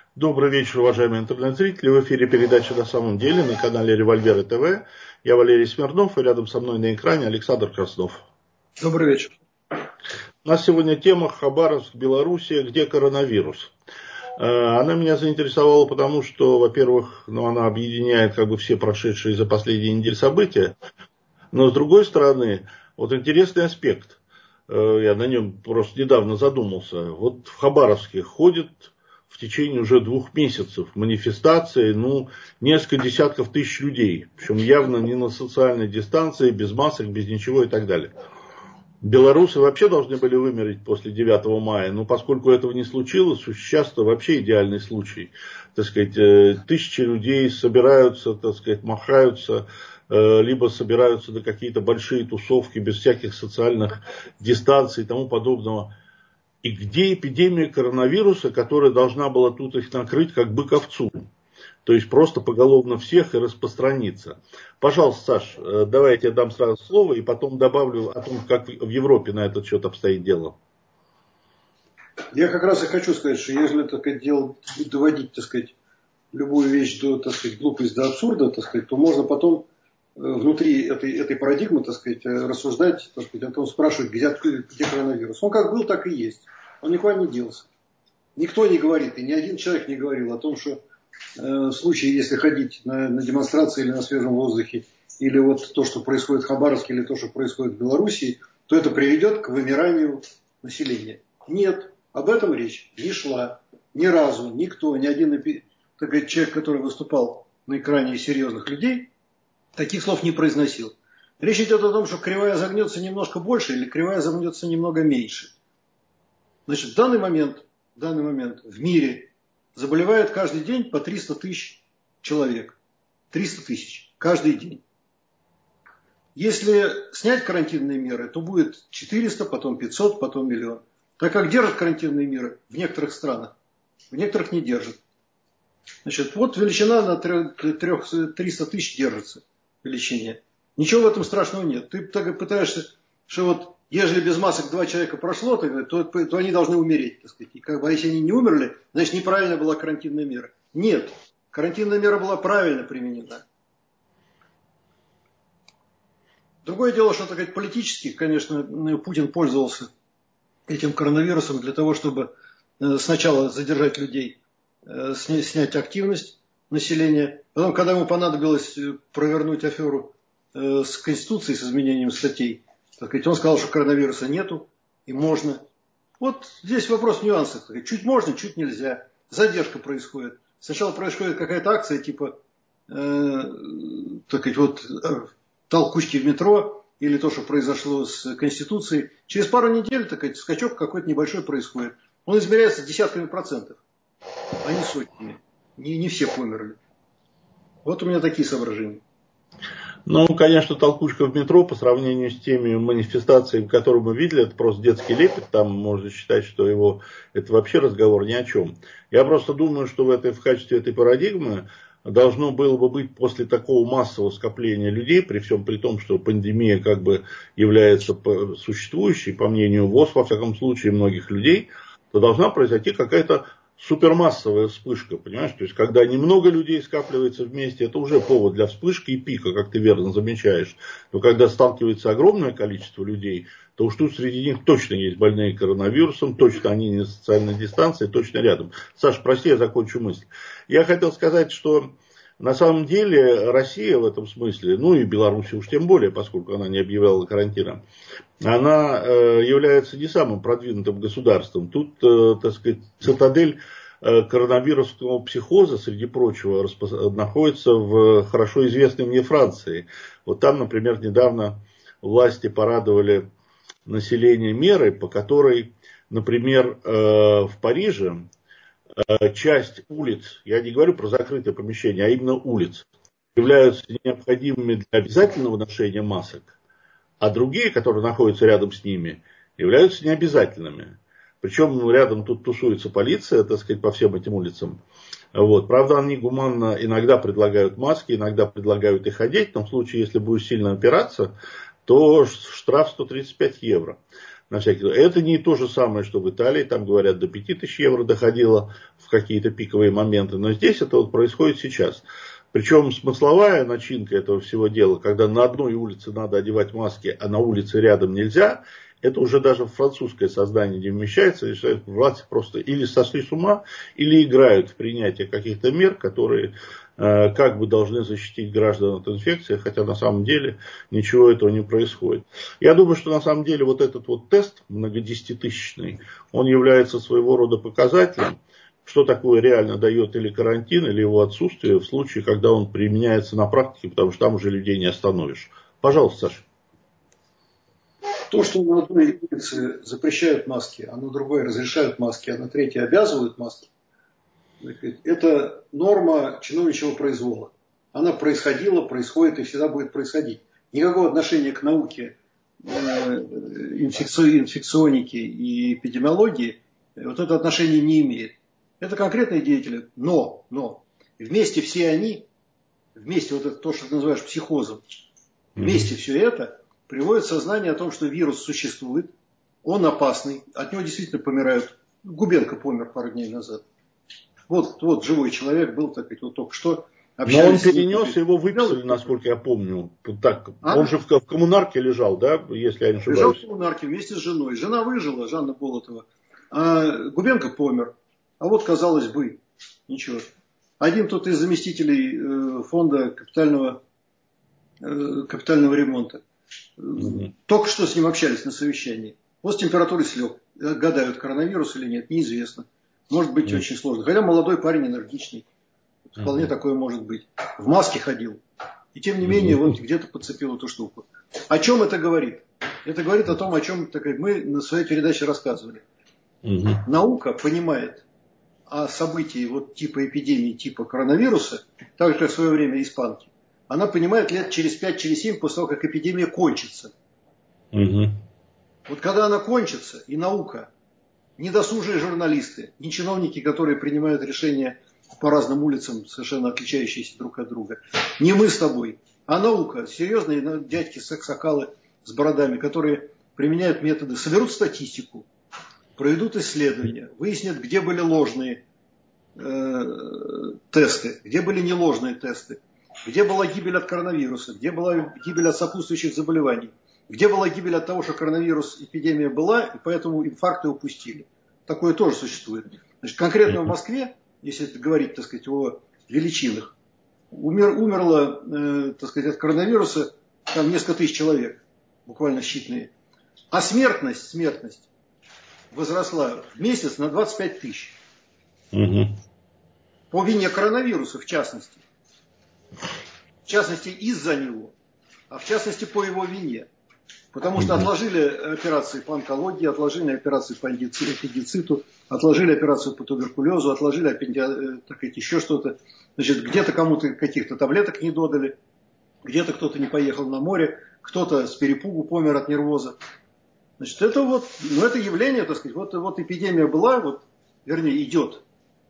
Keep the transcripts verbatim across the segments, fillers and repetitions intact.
Добрый вечер, уважаемые интернет-зрители. В эфире передача «На самом деле» на канале Револьверы ТВ. Я Валерий Смирнов, и рядом со мной на экране Александр Краснов. Добрый вечер. У нас сегодня тема Хабаровск, Белоруссия, где коронавирус. Она меня заинтересовала потому, что, во-первых, ну, она объединяет как бы все прошедшие за последние недели события. Но с другой стороны, вот интересный аспект. Я на нем просто недавно задумался. Вот в Хабаровске ходит в течение уже двух месяцев манифестации, ну, несколько десятков тысяч людей. Причем явно не на социальной дистанции, без масок, без ничего и так далее. Белорусы вообще должны были вымереть после девятого мая, но поскольку этого не случилось, сейчас-то вообще идеальный случай. Так сказать, тысячи людей собираются, так сказать, махаются, либо собираются на какие-то большие тусовки без всяких социальных дистанций и тому подобного. И где эпидемия коронавируса, которая должна была тут их накрыть, как бык овцу? То есть просто поголовно всех и распространиться. Пожалуйста, Саш, давай я тебе дам сразу слово и потом добавлю о том, как в Европе на этот счет обстоит дело. Я как раз и хочу сказать, что если так сказать, дело, доводить, так сказать, любую вещь до, так сказать, глупости до абсурда, так сказать, то можно потом внутри этой, этой парадигмы, так сказать, рассуждать, так сказать, о том, спрашивать, где, где коронавирус. Он как был, так и есть. Он никуда не делся. Никто не говорит, и ни один человек не говорил о том, что э, в случае, если ходить на, на демонстрации или на свежем воздухе, или вот то, что происходит в Хабаровске, или то, что происходит в Белоруссии, то это приведет к вымиранию населения. Нет, об этом речь не шла. Ни разу никто, ни один так сказать, человек, который выступал на экране серьезных людей, таких слов не произносил. Речь идет о том, что кривая загнется немножко больше или кривая загнется немного меньше. Значит, в данный момент, в данный момент в мире заболевает каждый день по триста тысяч человек. триста тысяч каждый день. Если снять карантинные меры, то будет четыреста, потом пятьсот, потом миллион. Так как держат карантинные меры в некоторых странах, в некоторых не держат. Значит, вот величина на триста тысяч держится. Величине. Ничего в этом страшного нет. Ты так пытаешься, что вот, ежели без масок два человека прошло, то, то, то они должны умереть, так сказать. И как бы, если они не умерли, значит, неправильно была карантинная мера. Нет. Карантинная мера была правильно применена. Другое дело, что, так сказать, политически, конечно, Путин пользовался этим коронавирусом для того, чтобы сначала задержать людей, снять активность населения. Потом, когда ему понадобилось провернуть аферу э, с Конституцией, с изменением статей, так сказать, он сказал, что коронавируса нету и можно. Вот здесь вопрос нюансов. Чуть можно, чуть нельзя. Задержка происходит. Сначала происходит какая-то акция, типа э, так сказать, вот, толкучки в метро, или то, что произошло с Конституцией. Через пару недель так сказать, скачок какой-то небольшой происходит. Он измеряется десятками процентов, а не сотнями. Не, не все померли. Вот у меня такие соображения. Ну, конечно, толкучка в метро по сравнению с теми манифестациями, которые мы видели, это просто детский лепет. Там можно считать, что его, это вообще разговор ни о чем. Я просто думаю, что в, этой, в качестве этой парадигмы должно было бы быть после такого массового скопления людей, при всем при том, что пандемия как бы является существующей, по мнению ВОЗ, во всяком случае, многих людей, то должна произойти какая-то супермассовая вспышка, понимаешь? То есть, когда немного людей скапливается вместе, это уже повод для вспышки и пика, как ты верно замечаешь. Но когда сталкивается огромное количество людей, то уж тут среди них точно есть больные коронавирусом, точно они не на социальной дистанции, точно рядом. Саш, прости, я закончу мысль. Я хотел сказать, что на самом деле Россия в этом смысле, ну и Беларусь уж тем более, поскольку она не объявляла карантина, она э, является не самым продвинутым государством. Тут, э, так сказать, цитадель э, коронавирусного психоза, среди прочего, распо- находится в хорошо известной мне Франции. Вот там, например, недавно власти порадовали население мерой, по которой, например, э, в Париже э, часть улиц, я не говорю про закрытые помещения, а именно улиц, являются необходимыми для обязательного ношения масок, а другие, которые находятся рядом с ними, являются необязательными. Причем рядом тут тусуется полиция, так сказать, по всем этим улицам. Вот. Правда, они гуманно иногда предлагают маски, иногда предлагают их одеть. В том случае, если будешь сильно опираться, то штраф сто тридцать пять евро. на всякий... Это не то же самое, что в Италии, там говорят, до пяти тысяч евро доходило в какие-то пиковые моменты, но здесь это вот происходит сейчас. Причем смысловая начинка этого всего дела, когда на одной улице надо одевать маски, а на улице рядом нельзя, это уже даже в французское сознание не вмещается, и власти просто или сошли с ума, или играют в принятие каких-то мер, которые э, как бы должны защитить граждан от инфекции, хотя на самом деле ничего этого не происходит. Я думаю, что на самом деле вот этот вот тест многодесятитысячный, он является своего рода показателем, что такое реально дает или карантин, или его отсутствие в случае, когда он применяется на практике, потому что там уже людей не остановишь. Пожалуйста, Саша. То, что на одной улице запрещают маски, а на другой разрешают маски, а на третьей обязывают маски, это норма чиновничьего произвола. Она происходила, происходит и всегда будет происходить. Никакого отношения к науке, инфекционике и эпидемиологии вот это отношение не имеет. Это конкретные деятели, но, но вместе все они, вместе вот это то, что ты называешь психозом, вместе все это приводит сознание о том, что вирус существует, он опасный, от него действительно помирают. Губенко помер пару дней назад. Вот, вот живой человек был, так сказать, вот только что. Но он перенес, его выписали, насколько я помню. Так, а? Он же в, в коммунарке лежал, да, если я не ошибаюсь. Лежал в коммунарке вместе с женой. Жена выжила, Жанна Болотова. А Губенко помер. А вот, казалось бы, ничего. Один тут из заместителей фонда капитального, капитального ремонта. Mm-hmm. Только что с ним общались на совещании. Вот с температурой слег. Гадают, коронавирус или нет, неизвестно. Может быть, mm-hmm. очень сложно. Хотя молодой парень энергичный. Вполне mm-hmm. такое может быть. В маске ходил. И тем не mm-hmm. менее, вот где-то подцепил эту штуку. О чем это говорит? Это говорит о том, о чем так, мы на своей передаче рассказывали. Mm-hmm. Наука понимает о событии вот типа эпидемии, типа коронавируса, так же, как в свое время испанки. Она понимает лет через пять, через семь, после того, как эпидемия кончится. Угу. Вот когда она кончится, и наука, не досужие журналисты, не чиновники, которые принимают решения по разным улицам, совершенно отличающиеся друг от друга, не мы с тобой, а наука, серьезные дядьки саксакалы с бородами, которые применяют методы, соберут статистику, проведут исследования, выяснят, где были ложные э, тесты, где были неложные тесты. Где была гибель от коронавируса, где была гибель от сопутствующих заболеваний, где была гибель от того, что коронавирус, эпидемия была, и поэтому инфаркты упустили. Такое тоже существует. Значит, конкретно в Москве, если говорить, так сказать, о величинах, умер, умерло, э, так сказать, от коронавируса там несколько тысяч человек, буквально считанные. А смертность, смертность возросла в месяц на двадцать пять тысяч. Угу. По вине коронавируса, в частности. В частности, из-за него, а в частности, по его вине. Потому что отложили операции по онкологии, отложили операции по аппендициту, отложили операцию по туберкулезу, отложили аппенди... так сказать, еще что-то. Значит, где-то кому-то каких-то таблеток не додали, где-то кто-то не поехал на море, кто-то с перепугу помер от нервоза. Значит, это вот, ну, это явление, так сказать, вот, вот эпидемия была, вот, вернее, идет.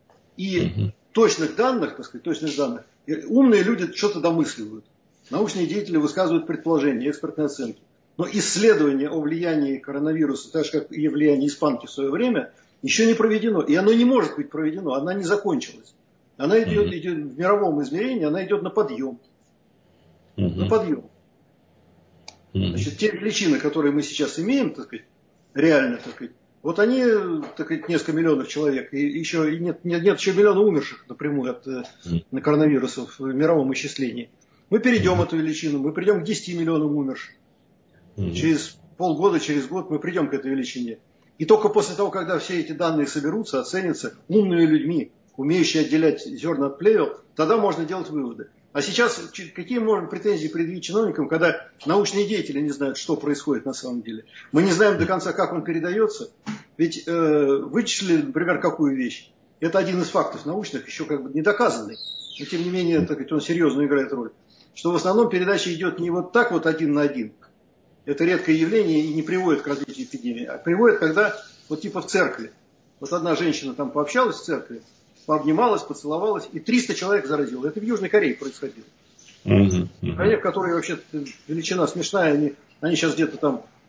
И точных данных, так сказать, точных данных, умные люди что-то домысливают. Научные деятели высказывают предположения, экспертные оценки. Но исследование о влиянии коронавируса, так же как и влияние испанки в свое время, еще не проведено. И оно не может быть проведено, она не закончилась. Она идет, идет в мировом измерении, она идет на подъем. Mm-hmm. На подъем. Mm-hmm. Значит, те величины, которые мы сейчас имеем, так сказать, реально, так сказать, вот они, так сказать, несколько миллионов человек, и еще и нет, нет, нет еще миллиона умерших напрямую от mm-hmm. коронавируса в мировом исчислении. Мы перейдем mm-hmm. эту величину, мы придем к десяти миллионам умерших. Mm-hmm. Через полгода, через год мы придем к этой величине. И только после того, когда все эти данные соберутся, оценятся умными людьми, умеющие отделять зерна от плевел, тогда можно делать выводы. А сейчас какие можно претензии предъявить чиновникам, когда научные деятели не знают, что происходит на самом деле? Мы не знаем до конца, как он передается. Ведь э, вычислили, например, какую вещь. Это один из фактов научных, еще как бы не доказанный. Но тем не менее, так сказать, он серьезно играет роль. Что в основном передача идет не вот так вот один на один. Это редкое явление и не приводит к развитию эпидемии. А приводит, когда вот типа в церкви. Вот одна женщина там пообщалась в церкви, пообнималась, поцеловалась, и триста человек заразило. Это в Южной Корее происходило. Mm-hmm. В стране, в которой вообще величина смешная, они, они сейчас где-то там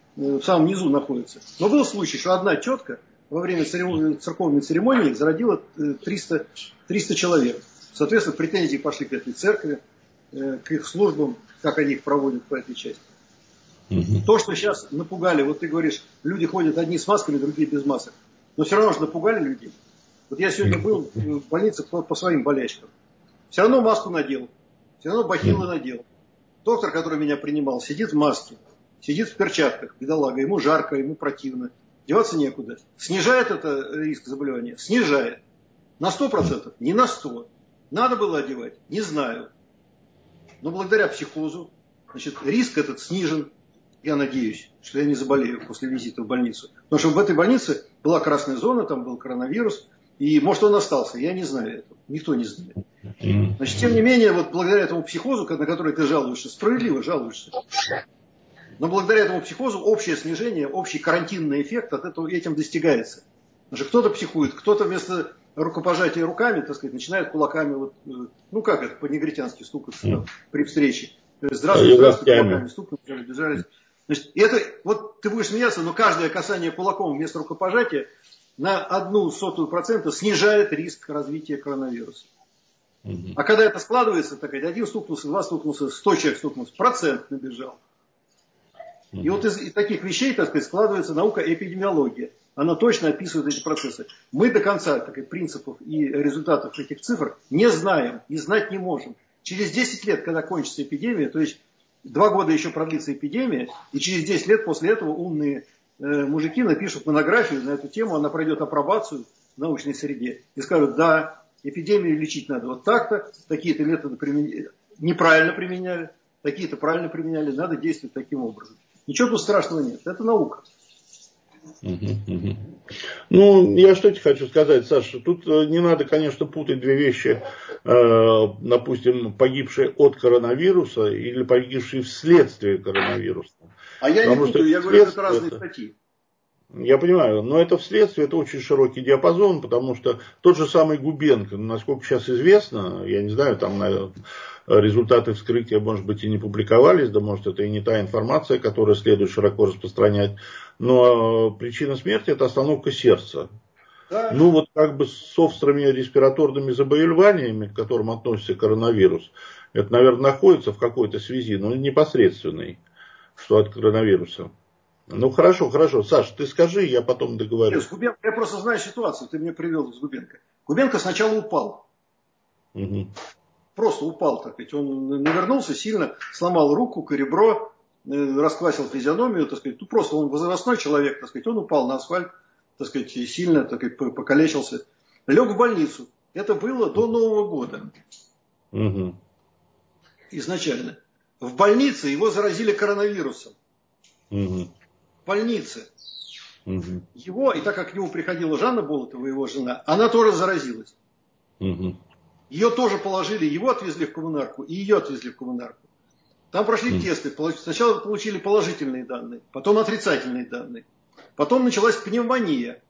в самом низу находится. Но был случай, что одна тетка во время церковной церемонии зародила триста, триста человек. Соответственно, претензии пошли к этой церкви, к их службам, как они их проводят по этой части. Mm-hmm. То, что сейчас напугали, вот ты говоришь, люди ходят одни с масками, другие без масок. Но все равно же напугали людей. Вот я сегодня был в больнице по, по своим болельщикам. Все равно маску надел, все равно бахилы надел. Доктор, который меня принимал, сидит в маске, сидит в перчатках, бедолага, ему жарко, ему противно. Деваться некуда. Снижает это риск заболевания? Снижает. На сто процентов? Не на сто. Надо было одевать? Не знаю. Но благодаря психозу, значит, риск этот снижен. Я надеюсь, что я не заболею после визита в больницу. Потому что в этой больнице была красная зона, там был коронавирус. И может он остался, я не знаю этого. Никто не знает. Значит, тем не менее, вот благодаря этому психозу, на который ты жалуешься, справедливо жалуешься. Но благодаря этому психозу общее снижение, общий карантинный эффект от этого этим достигается. Потому что кто-то психует, кто-то вместо рукопожатия руками, так сказать, начинает кулаками, вот, ну как это, по-негритянски стукаться mm. при встрече. Здравствуйте, здравствуйте, кулаками стукнули, бежали. Значит, это, вот ты будешь смеяться, но каждое касание кулаком вместо рукопожатия на одну сотую процента снижает риск развития коронавируса. Mm-hmm. А когда это складывается, так сказать, один стукнулся, два стукнулся, сто человек стукнулся, процент набежал. Mm-hmm. И вот из, из таких вещей, так сказать, складывается наука эпидемиология. Она точно описывает эти процессы. Мы до конца, так сказать, принципов и результатов этих цифр не знаем и знать не можем. Через десять лет, когда кончится эпидемия, то есть два года еще продлится эпидемия, и через десять лет после этого умные э, мужики напишут монографию на эту тему, она пройдет апробацию в научной среде и скажут, да, эпидемию лечить надо вот так-то, такие-то методы применя... неправильно применяли, такие-то правильно применяли, надо действовать таким образом. Ничего тут страшного нет, это наука. Угу, угу. Ну, я что тебе хочу сказать, Саша, тут не надо, конечно, путать две вещи, э, допустим, погибшие от коронавируса или погибшие вследствие коронавируса. А я Потому не путаю, я говорю, это разные статьи. Я понимаю, но это вследствие, это очень широкий диапазон, потому что тот же самый Губенко, насколько сейчас известно, я не знаю, там наверное, результаты вскрытия, может быть, и не публиковались, да может это и не та информация, которую следует широко распространять, но причина смерти это остановка сердца. Да. Ну вот как бы с острыми респираторными заболеваниями, к которым относится коронавирус, это, наверное, находится в какой-то связи, но непосредственной, что от коронавируса. Ну хорошо, хорошо. Саш, ты скажи, я потом договорю. Нет, с Губенко, я просто знаю ситуацию, ты мне привел с Губенко. Губенко сначала упал. Угу. Просто упал, так сказать. Он навернулся сильно, сломал руку, ребро, расквасил физиономию, так сказать. Ну просто он возрастной человек, так сказать. Он упал на асфальт, так сказать, сильно, так сказать, покалечился. Лег в больницу. Это было до Нового года. Угу. Изначально. В больнице его заразили коронавирусом. Угу. В больнице. Угу. Его, и так как к нему приходила Жанна Болотова, его жена, она тоже заразилась. Угу. Ее тоже положили, его отвезли в коммунарку, и ее отвезли в коммунарку. Там прошли угу. тесты, сначала получили положительные данные, потом отрицательные данные. Потом началась пневмония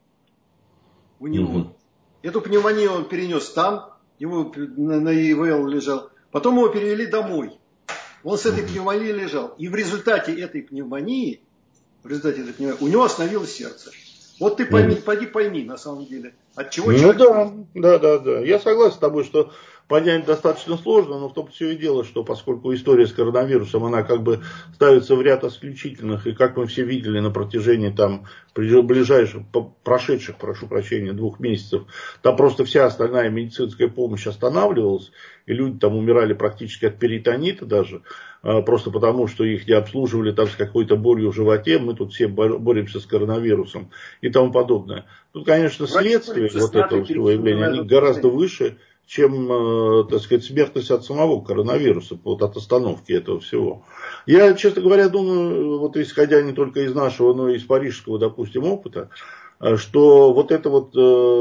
у него. Угу. Эту пневмонию он перенес там, его на и вэ эл лежал. Потом его перевели домой. Он с этой пневмонией лежал. И в результате этой пневмонии, в результате этой пневмонии, у него остановилось сердце. Вот ты пойми, mm. пойди пойми, на самом деле, от чего ну человек... да, да, да, да. Я согласен с тобой, что понять достаточно сложно, но в том все и дело, что поскольку история с коронавирусом, она как бы ставится в ряд исключительных, и как мы все видели на протяжении там ближайших, прошедших, прошу прощения, двух месяцев, там просто вся остальная медицинская помощь останавливалась, и люди там умирали практически от перитонита даже, просто потому, что их не обслуживали там с какой-то болью в животе, мы тут все боремся с коронавирусом и тому подобное. Тут, конечно, следствие вот этого всего явления, они гораздо выше, чем, так сказать, смертность от самого коронавируса, вот от остановки этого всего. Я, честно говоря, думаю, вот исходя не только из нашего, но и из парижского, допустим, опыта, что вот это вот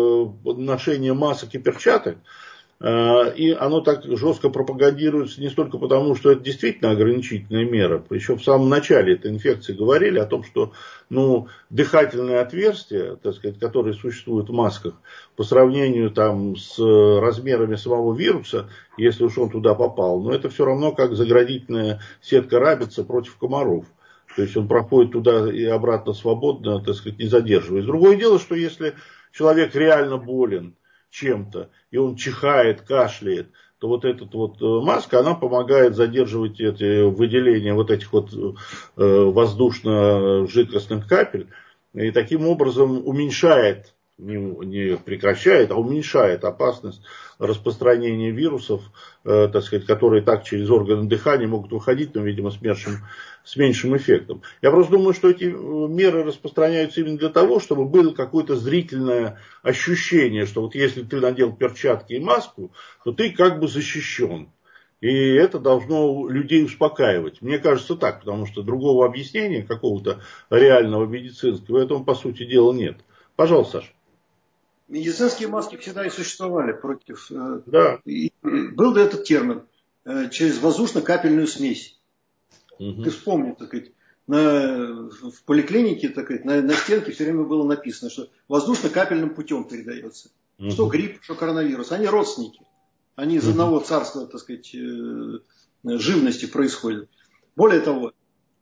ношение масок и перчаток, и оно так жестко пропагандируется не столько потому, что это действительно ограничительная мера. Причем в самом начале этой инфекции говорили о том, что ну, дыхательные отверстия, так сказать, которые существуют в масках, по сравнению там, с размерами самого вируса, если уж он туда попал, но это все равно как заградительная сетка рабица против комаров. То есть он проходит туда и обратно свободно, так сказать, не задерживаясь. Другое дело, что если человек реально болен чем-то, и он чихает, кашляет, то вот эта вот маска, она помогает задерживать эти выделения вот этих вот воздушно-жидкостных капель, и таким образом уменьшает, не, не прекращает, а уменьшает опасность распространения вирусов, э, так сказать, которые так через органы дыхания могут выходить, но, видимо, с меньшим, с меньшим эффектом. Я просто думаю, что эти меры распространяются именно для того, чтобы было какое-то зрительное ощущение, что вот если ты надел перчатки и маску, то ты как бы защищен. И это должно людей успокаивать. Мне кажется так, потому что другого объяснения какого-то реального медицинского этому, по сути дела, нет. Пожалуйста, Саша. Медицинские маски всегда и существовали против... Да. И был ли этот термин через воздушно-капельную смесь? Угу. Ты вспомни, так сказать, на, в поликлинике, так сказать, на, на стенке все время было написано, что воздушно-капельным путем передается. Угу. Что грипп, что коронавирус. Они родственники. Они из угу. одного царства, так сказать, живности происходят. Более того,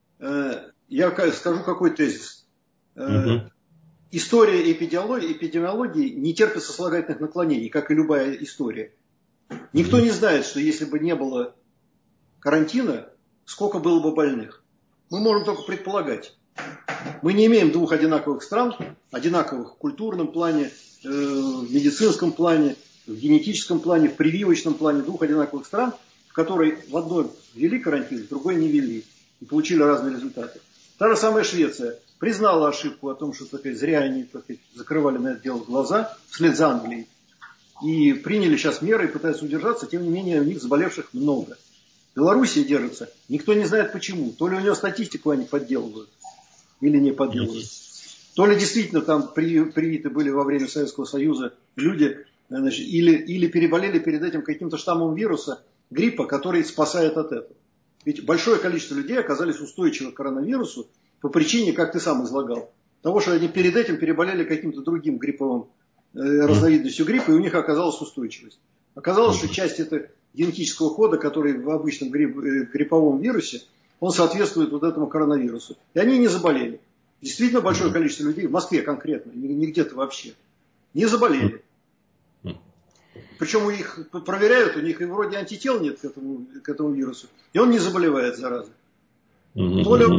я скажу какой тезис. Угу. История эпидемиологии, эпидемиологии не терпит сослагательных наклонений, как и любая история. Никто не знает, что если бы не было карантина, сколько было бы больных. Мы можем только предполагать. Мы не имеем двух одинаковых стран, одинаковых в культурном плане, в медицинском плане, в генетическом плане, в прививочном плане, двух одинаковых стран, в которой в одной ввели карантин, в другой не ввели. И получили разные результаты. Та же самая Швеция признала ошибку о том, что так сказать, зря они так сказать, закрывали на это дело глаза, вслед за Англией. И приняли сейчас меры и пытаются удержаться, тем не менее у них заболевших много. Белоруссия держится, никто не знает почему. То ли у нее статистику они подделывают, или не подделывают. То ли действительно там привиты были во время Советского Союза люди, значит, или, или переболели перед этим каким-то штаммом вируса, гриппа, который спасает от этого. Ведь большое количество людей оказались устойчивы к коронавирусу по причине, как ты сам излагал, того, что они перед этим переболели каким-то другим грипповым э, разновидностью гриппа, и у них оказалась устойчивость. Оказалось, что часть этого генетического кода, который в обычном грипп, э, грипповом вирусе, он соответствует вот этому коронавирусу. И они не заболели. Действительно большое количество людей, в Москве конкретно, не, не где-то вообще, не заболели. Причем у них проверяют, у них и вроде антител нет к этому, к этому вирусу. И он не заболевает, зараза. Mm-hmm. Толя,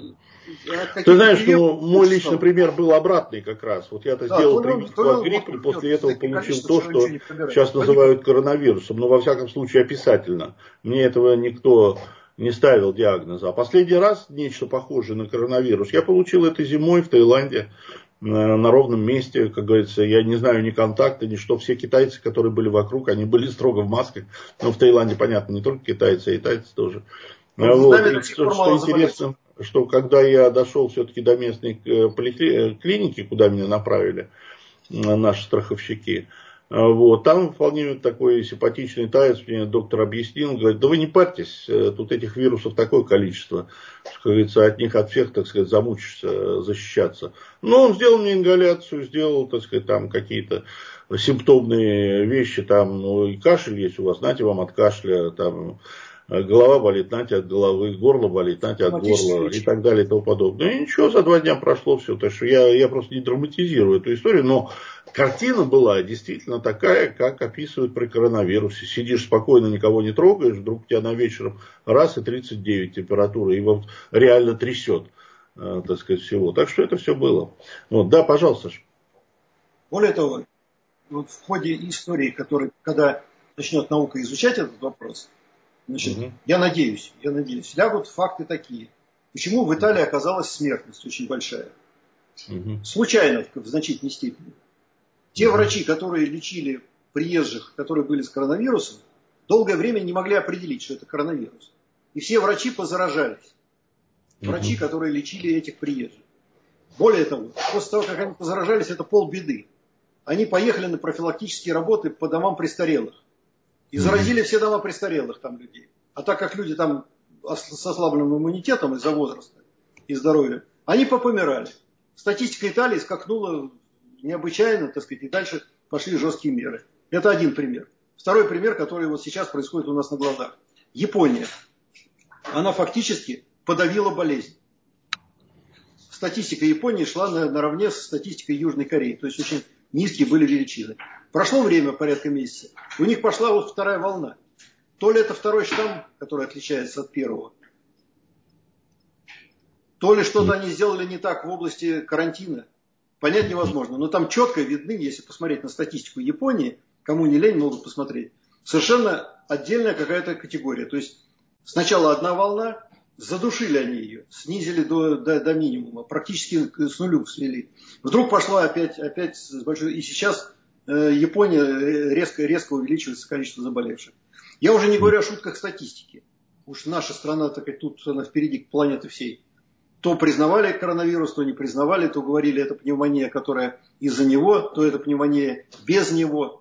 ты знаешь, ну, мой личный пример был обратный как раз. Вот я-то да, сделал прививку от гриппа и после этого получил то, что сейчас называют коронавирусом. Но во всяком случае описательно. Мне этого никто не ставил диагноза. А последний раз нечто похожее на коронавирус я получил это зимой в Таиланде. На ровном месте, как говорится, я не знаю ни контакта, ни что. Все китайцы, которые были вокруг, они были строго в масках. Но в Таиланде, понятно, не только китайцы, а и тайцы тоже. Ну, вот. И что, что интересно, что когда я дошел все-таки до местной клиники, куда меня направили наши страховщики, вот, там вполне такой симпатичный таец, мне доктор объяснил, говорит, да вы не парьтесь, тут этих вирусов такое количество, что, как говорится, от них, от всех, так сказать, замучишься защищаться. Но он сделал мне ингаляцию, сделал, так сказать, там какие-то симптомные вещи, там, ну, и кашель есть у вас, знаете, вам от кашля, там, голова болит, знаете, от головы, горло болит, знаете, от горла и так далее и тому подобное. И ничего, за два дня прошло все. Так что я, я просто не драматизирую эту историю, но картина была действительно такая, как описывают при коронавирусе. Сидишь спокойно, никого не трогаешь, вдруг у тебя на вечером раз и тридцать девять температура, и вот реально трясет, так сказать, всего. Так что это все было. Вот, да, пожалуйста. Более того, вот в ходе истории, который, когда начнет наука изучать этот вопрос, значит, угу. я надеюсь, я надеюсь, лягут факты такие. Почему в Италии оказалась смертность очень большая? Угу. Случайно, в значительной степени. Те угу. врачи, которые лечили приезжих, которые были с коронавирусом, долгое время не могли определить, что это коронавирус. И все врачи позаражались. Врачи, угу. которые лечили этих приезжих. Более того, после того, как они позаражались, это полбеды. Они поехали на профилактические работы по домам престарелых. И заразили все дома престарелых там людей. А так как люди там с ослабленным иммунитетом из-за возраста и здоровья, они попомирали. Статистика Италии скакнула необычайно, так сказать, и дальше пошли жесткие меры. Это один пример. Второй пример, который вот сейчас происходит у нас на глазах. Япония. Она фактически подавила болезнь. статистика Японии шла на, наравне с статистикой Южной Кореи. То есть очень низкие были величины. Прошло время, порядка месяца. У них пошла вот вторая волна. То ли это второй штамм, который отличается от первого, то ли что-то они сделали не так в области карантина. Понять невозможно. Но там четко видны, если посмотреть на статистику Японии, кому не лень, могут посмотреть, совершенно отдельная какая-то категория. То есть сначала одна волна, задушили они ее, снизили до, до, до минимума, практически с нулю свели. Вдруг пошла опять, опять с большой... И сейчас э, Япония резко, резко увеличивается количество заболевших. Я уже не говорю о шутках статистики. Уж наша страна, так и тут она впереди планеты всей. То признавали коронавирус, то не признавали, то говорили, это пневмония, которая из-за него, то это пневмония без него.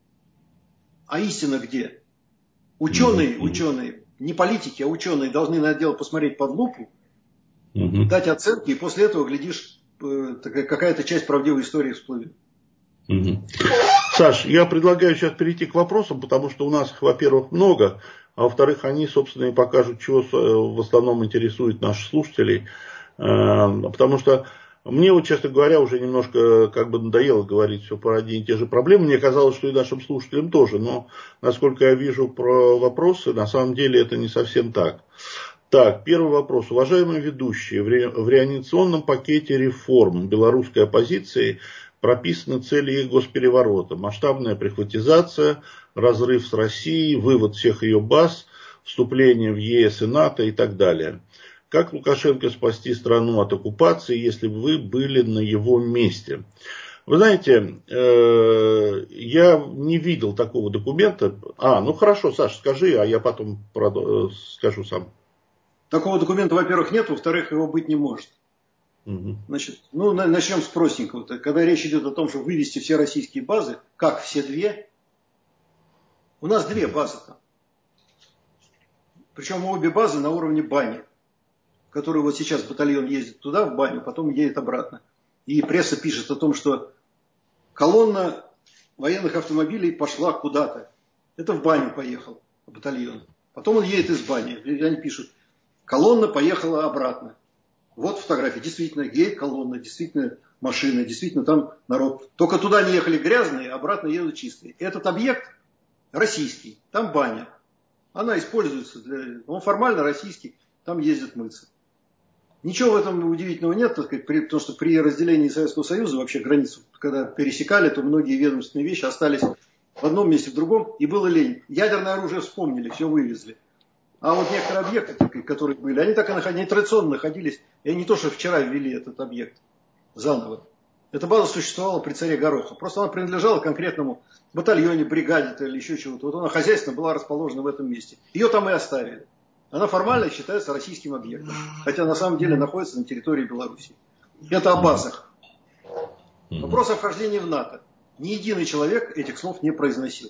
А истина где? Ученые, ученые, не политики, а ученые должны на это дело посмотреть под лупу, угу. дать оценки, и после этого, глядишь, какая-то часть правдивой истории всплывет. Угу. Саш, я предлагаю сейчас перейти к вопросам, потому что у нас их, во-первых, много, а во-вторых, они, собственно, и покажут, чего в основном интересует наших слушателей. Потому что мне, вот, честно говоря, уже немножко как бы надоело говорить все про одни и те же проблемы. Мне казалось, что и нашим слушателям тоже. Но, насколько я вижу про вопросы, на самом деле это не совсем так. Так, первый вопрос. Уважаемые ведущие, в реанимационном пакете реформ белорусской оппозиции прописаны цели их госпереворота. Масштабная прихватизация, разрыв с Россией, вывод всех ее баз, вступление в ЕС и НАТО и так далее. Как Лукашенко спасти страну от оккупации, если бы вы были на его месте? Вы знаете, э, я не видел такого документа. А, ну хорошо, Саш, скажи, а я потом продо- скажу сам. Такого документа, во-первых, нет, во-вторых, его быть не может. Угу. Значит, ну, начнем с простенького. Когда речь идет о том, чтобы вывести все российские базы, как все две? У нас две базы там. Причем обе базы на уровне бани, который вот сейчас батальон ездит туда, в баню, потом едет обратно. И пресса пишет о том, что колонна военных автомобилей пошла куда-то. Это в баню поехал батальон. Потом он едет из бани. И они пишут, колонна поехала обратно. Вот фотография. Действительно, едет колонна, действительно машина, действительно там народ. Только туда не ехали грязные, обратно едут чистые. Этот объект российский, там баня. Она используется для... Он формально российский, там ездят мыться. Ничего в этом удивительного нет, так сказать, при, потому что при разделении Советского Союза, вообще границу, когда пересекали, то многие ведомственные вещи остались в одном месте, в другом, и было лень. Ядерное оружие вспомнили, все вывезли. А вот некоторые объекты, которые были, они так и находились, они традиционно находились, и не то, что вчера ввели этот объект заново. Эта база существовала при царе Гороха. Просто она принадлежала конкретному батальоне, бригаде или еще чего-то. Вот она хозяйственно была расположена в этом месте. Ее там и оставили. Она формально считается российским объектом, хотя на самом деле находится на территории Беларуси. Это о базах. Вопрос о вхождении в НАТО. Ни единый человек этих слов не произносил.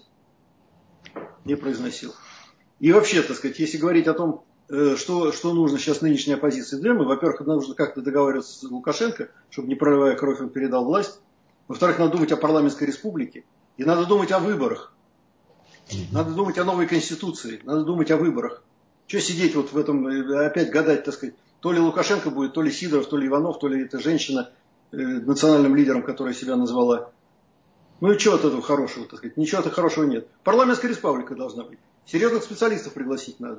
Не произносил. И вообще, так сказать, если говорить о том, что, что нужно сейчас нынешней оппозиции для, во-первых, нужно как-то договариваться с Лукашенко, чтобы, не проливая кровь, он передал власть. Во-вторых, надо думать о парламентской республике. И надо думать о выборах. Надо думать о новой конституции. Надо думать о выборах. Что сидеть вот в этом, опять гадать, так сказать, то ли Лукашенко будет, то ли Сидоров, то ли Иванов, то ли эта женщина э, национальным лидером, которая себя назвала. Ну и чего от этого хорошего, так сказать? Ничего от этого хорошего нет. Парламентская республика должна быть. Серьезных специалистов пригласить надо.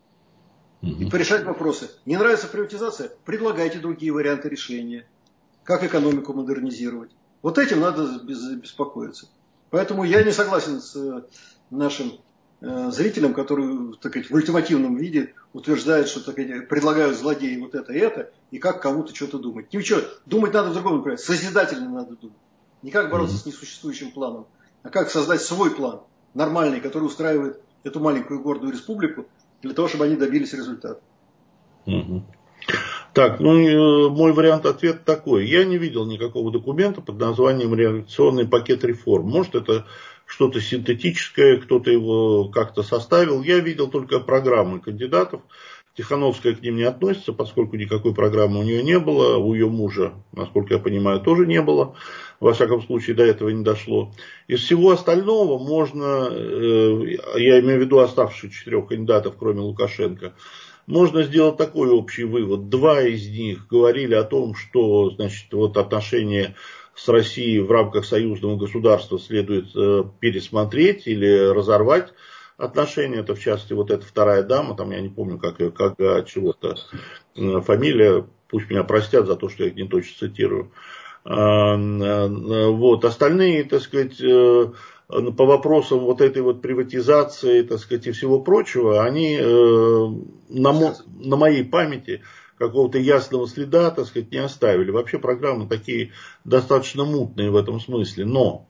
И порешать вопросы. Не нравится приватизация? Предлагайте другие варианты решения. Как экономику модернизировать. Вот этим надо беспокоиться. Поэтому я не согласен с нашим зрителям, которые, так сказать, в ультимативном виде утверждают, что, так сказать, предлагают злодеи вот это и это, и как кому-то что-то думать. Ничего, думать надо в другом направлении. Созидательно надо думать. Не как бороться mm-hmm. с несуществующим планом, а как создать свой план, нормальный, который устраивает эту маленькую гордую республику, для того, чтобы они добились результата. Mm-hmm. Так, ну, мой вариант ответа такой. Я не видел никакого документа под названием «Реакционный пакет реформ». Может, это что-то синтетическое, кто-то его как-то составил. Я видел только программы кандидатов. Тихановская к ним не относится, поскольку никакой программы у нее не было. У ее мужа, насколько я понимаю, тоже не было. Во всяком случае, до этого не дошло. Из всего остального можно, я имею в виду оставшихся четырех кандидатов, кроме Лукашенко, можно сделать такой общий вывод. Два из них говорили о том, что, значит, вот отношения с Россией в рамках союзного государства следует э, пересмотреть или разорвать отношения. Это, в частности, вот эта вторая дама, там я не помню, как ее, как чего-то э, фамилия, пусть меня простят за то, что я их не точно цитирую. Э, э, вот. Остальные, так сказать, э, по вопросам вот этой вот приватизации, так сказать, и всего прочего, они э, на, мо, на моей памяти какого-то ясного следа, так сказать, не оставили. Вообще программы такие достаточно мутные в этом смысле. Но,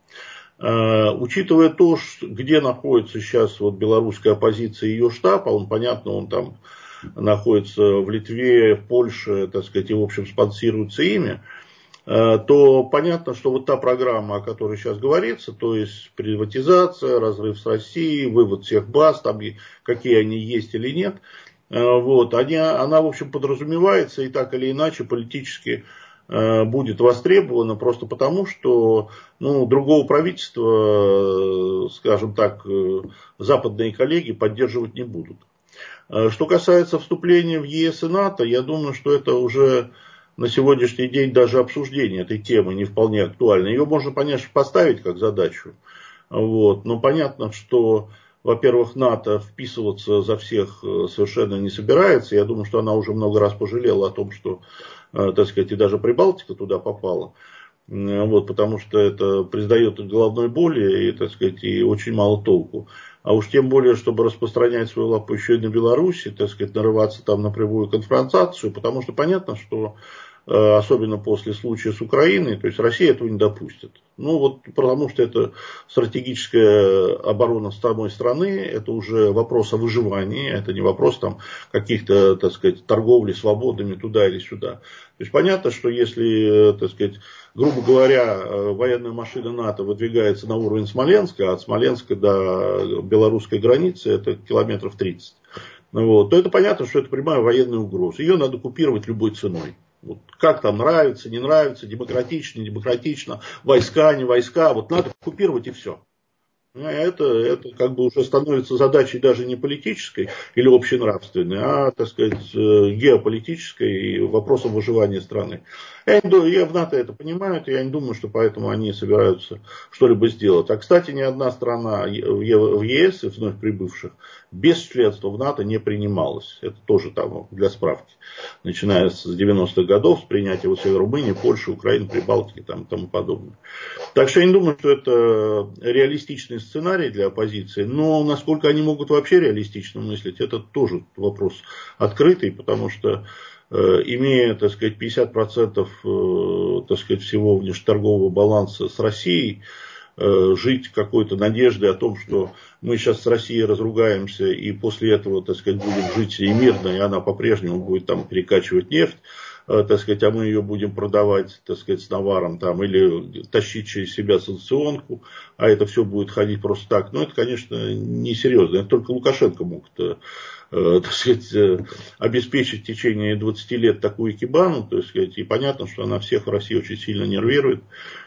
э, учитывая то, что, где находится сейчас вот белорусская оппозиция и ее штаб, а он, понятно, он там находится в Литве, в Польше, так сказать, и, в общем, спонсируется ими, э, то понятно, что вот та программа, о которой сейчас говорится, то есть приватизация, разрыв с Россией, вывод всех баз, там, какие они есть или нет, вот, они, она, в общем, подразумевается и так или иначе политически э, будет востребована просто потому, что ну, другого правительства, скажем так, э, западные коллеги поддерживать не будут. Э, что касается вступления в ЕС и НАТО, я думаю, что это уже на сегодняшний день даже обсуждение этой темы не вполне актуально. Ее можно, конечно, поставить как задачу, вот, но понятно, что... Во-первых, НАТО вписываться за всех совершенно не собирается. Я думаю, что она уже много раз пожалела о том, что, так сказать, и даже Прибалтика туда попала. Вот, потому что это придает головной боли и, так сказать, и очень мало толку. А уж тем более, чтобы распространять свою лапу еще и на Беларуси, так сказать, нарываться там на прямую конфронтацию, потому что понятно, что особенно после случая с Украиной, то есть Россия этого не допустит. Ну вот потому что это стратегическая оборона самой страны, это уже вопрос о выживании, это не вопрос там каких-то, так сказать, торговли свободами туда или сюда. То есть понятно, что если, так сказать, грубо говоря, военная машина НАТО выдвигается на уровень Смоленска, а от Смоленска до белорусской границы это километров тридцать, вот, то это понятно, что это прямая военная угроза. Ее надо купировать любой ценой. Вот как там нравится, не нравится, демократично, не демократично, войска, не войска, вот надо купировать и все. Это, это как бы уже становится задачей даже не политической или общенравственной, а, так сказать, геополитической и вопросом выживания страны. Я, не, я в НАТО это понимаю, я не думаю, что поэтому они собираются что-либо сделать. А, кстати, ни одна страна в ЕС, вновь прибывших, без членства в НАТО не принималась. Это тоже там для справки. Начиная с девяностых годов, с принятия вот Румынии, Польши, Украины, Прибалтики там, и тому подобное. Так что я не думаю, что это реалистичный сценарий для оппозиции, но насколько они могут вообще реалистично мыслить, это тоже вопрос открытый, потому что э, имея, так сказать, пятьдесят процентов э, так сказать, всего внешнеторгового баланса с Россией, э, жить какой-то надеждой о том, что мы сейчас с Россией разругаемся и после этого, так сказать, будем жить и мирно, и она по-прежнему будет там перекачивать нефть, так сказать, а мы ее будем продавать, так сказать, с наваром там, или тащить через себя санкционку, а это все будет ходить просто так. Ну, это, конечно, несерьезно. Это только Лукашенко мог, э, так сказать, обеспечить в течение двадцати лет такую экибану, так сказать, и понятно, что она всех в России очень сильно нервирует.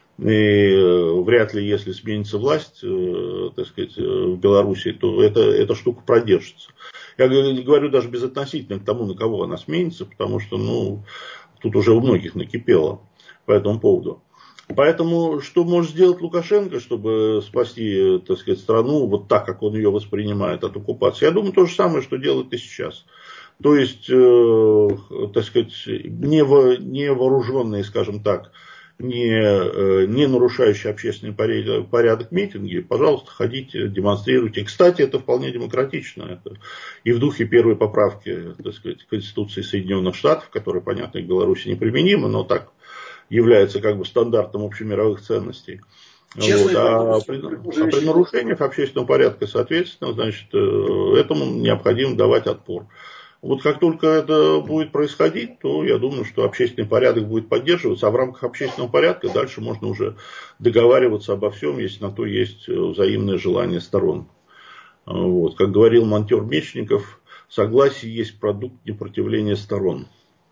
И вряд ли, если сменится власть, так сказать, в Беларуси, то эта, эта штука продержится. Я говорю даже безотносительно к тому, на кого она сменится, потому что, ну, тут уже у многих накипело по этому поводу. Поэтому, что может сделать Лукашенко, чтобы спасти, так сказать, страну вот так, как он ее воспринимает от оккупации? Я думаю, то же самое, что делает и сейчас. То есть, э, так сказать, невооруженные, скажем так, не, не нарушающие общественный порядок, порядок митинги, пожалуйста, ходите, демонстрируйте. Кстати, это вполне демократично. Это и в духе первой поправки, так сказать, Конституции Соединенных Штатов, которая, понятно, в Беларуси неприменима, но так является как бы стандартом общемировых ценностей. Вот. А, при, а при нарушениях общественного порядка, соответственно, значит, этому необходимо давать отпор. Вот как только это будет происходить, то я думаю, что общественный порядок будет поддерживаться, а в рамках общественного порядка дальше можно уже договариваться обо всем, если на то есть взаимное желание сторон. Вот. Как говорил монтер Мечников, согласие есть продукт непротивления сторон.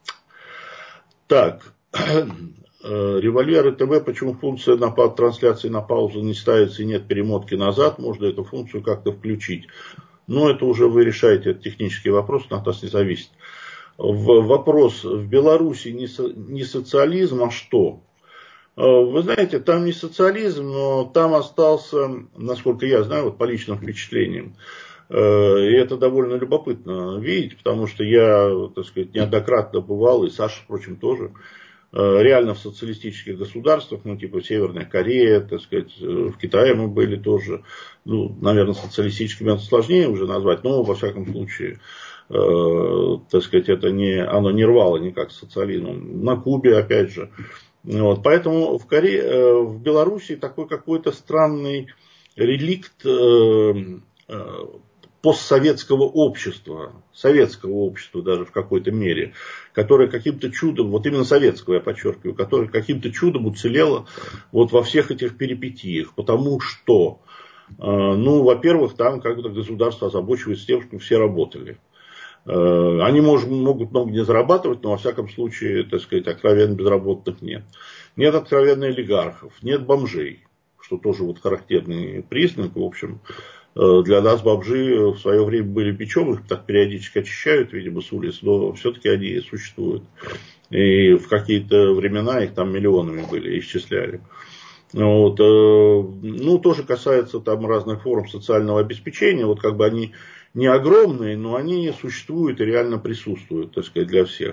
Так, Револьвер ТВ, почему функция на трансляции на паузу не ставится и нет перемотки назад, можно эту функцию как-то включить. Но это уже вы решаете, это технический вопрос, от нас не зависит. В, вопрос, в Беларуси не, со, не социализм, а что? Вы знаете, там не социализм, но там остался, насколько я знаю, вот по личным впечатлениям. И это довольно любопытно видеть, потому что я, так сказать, неоднократно бывал, и Саша, впрочем, тоже, реально в социалистических государствах, ну, типа Северная Корея, так сказать, в Китае мы были тоже, ну, наверное, социалистическими это сложнее уже назвать, но, во всяком случае, э, так сказать, это не, оно не рвало никак с социализмом. На Кубе, опять же. Вот, поэтому в, Корее, в Беларуси такой какой-то странный реликт э, э, постсоветского общества, советского общества даже в какой-то мере, которое каким-то чудом, вот именно советского я подчеркиваю, которое каким-то чудом уцелело вот во всех этих перипетиях, потому что, э, ну, во-первых, там как-то государство озабочивается тем, что все работали. Они может, могут много не зарабатывать, но во всяком случае, так сказать, откровенно безработных нет. Нет откровенно олигархов, нет бомжей, что тоже вот характерный признак. В общем, для нас бомжи в свое время были бичом, их так периодически очищают, видимо, с улиц, но все-таки они существуют. И в какие-то времена их там миллионами были, исчисляли. Вот, ну, тоже касается там разных форм социального обеспечения, вот как бы они не огромные, но они существуют и реально присутствуют, так сказать, для всех.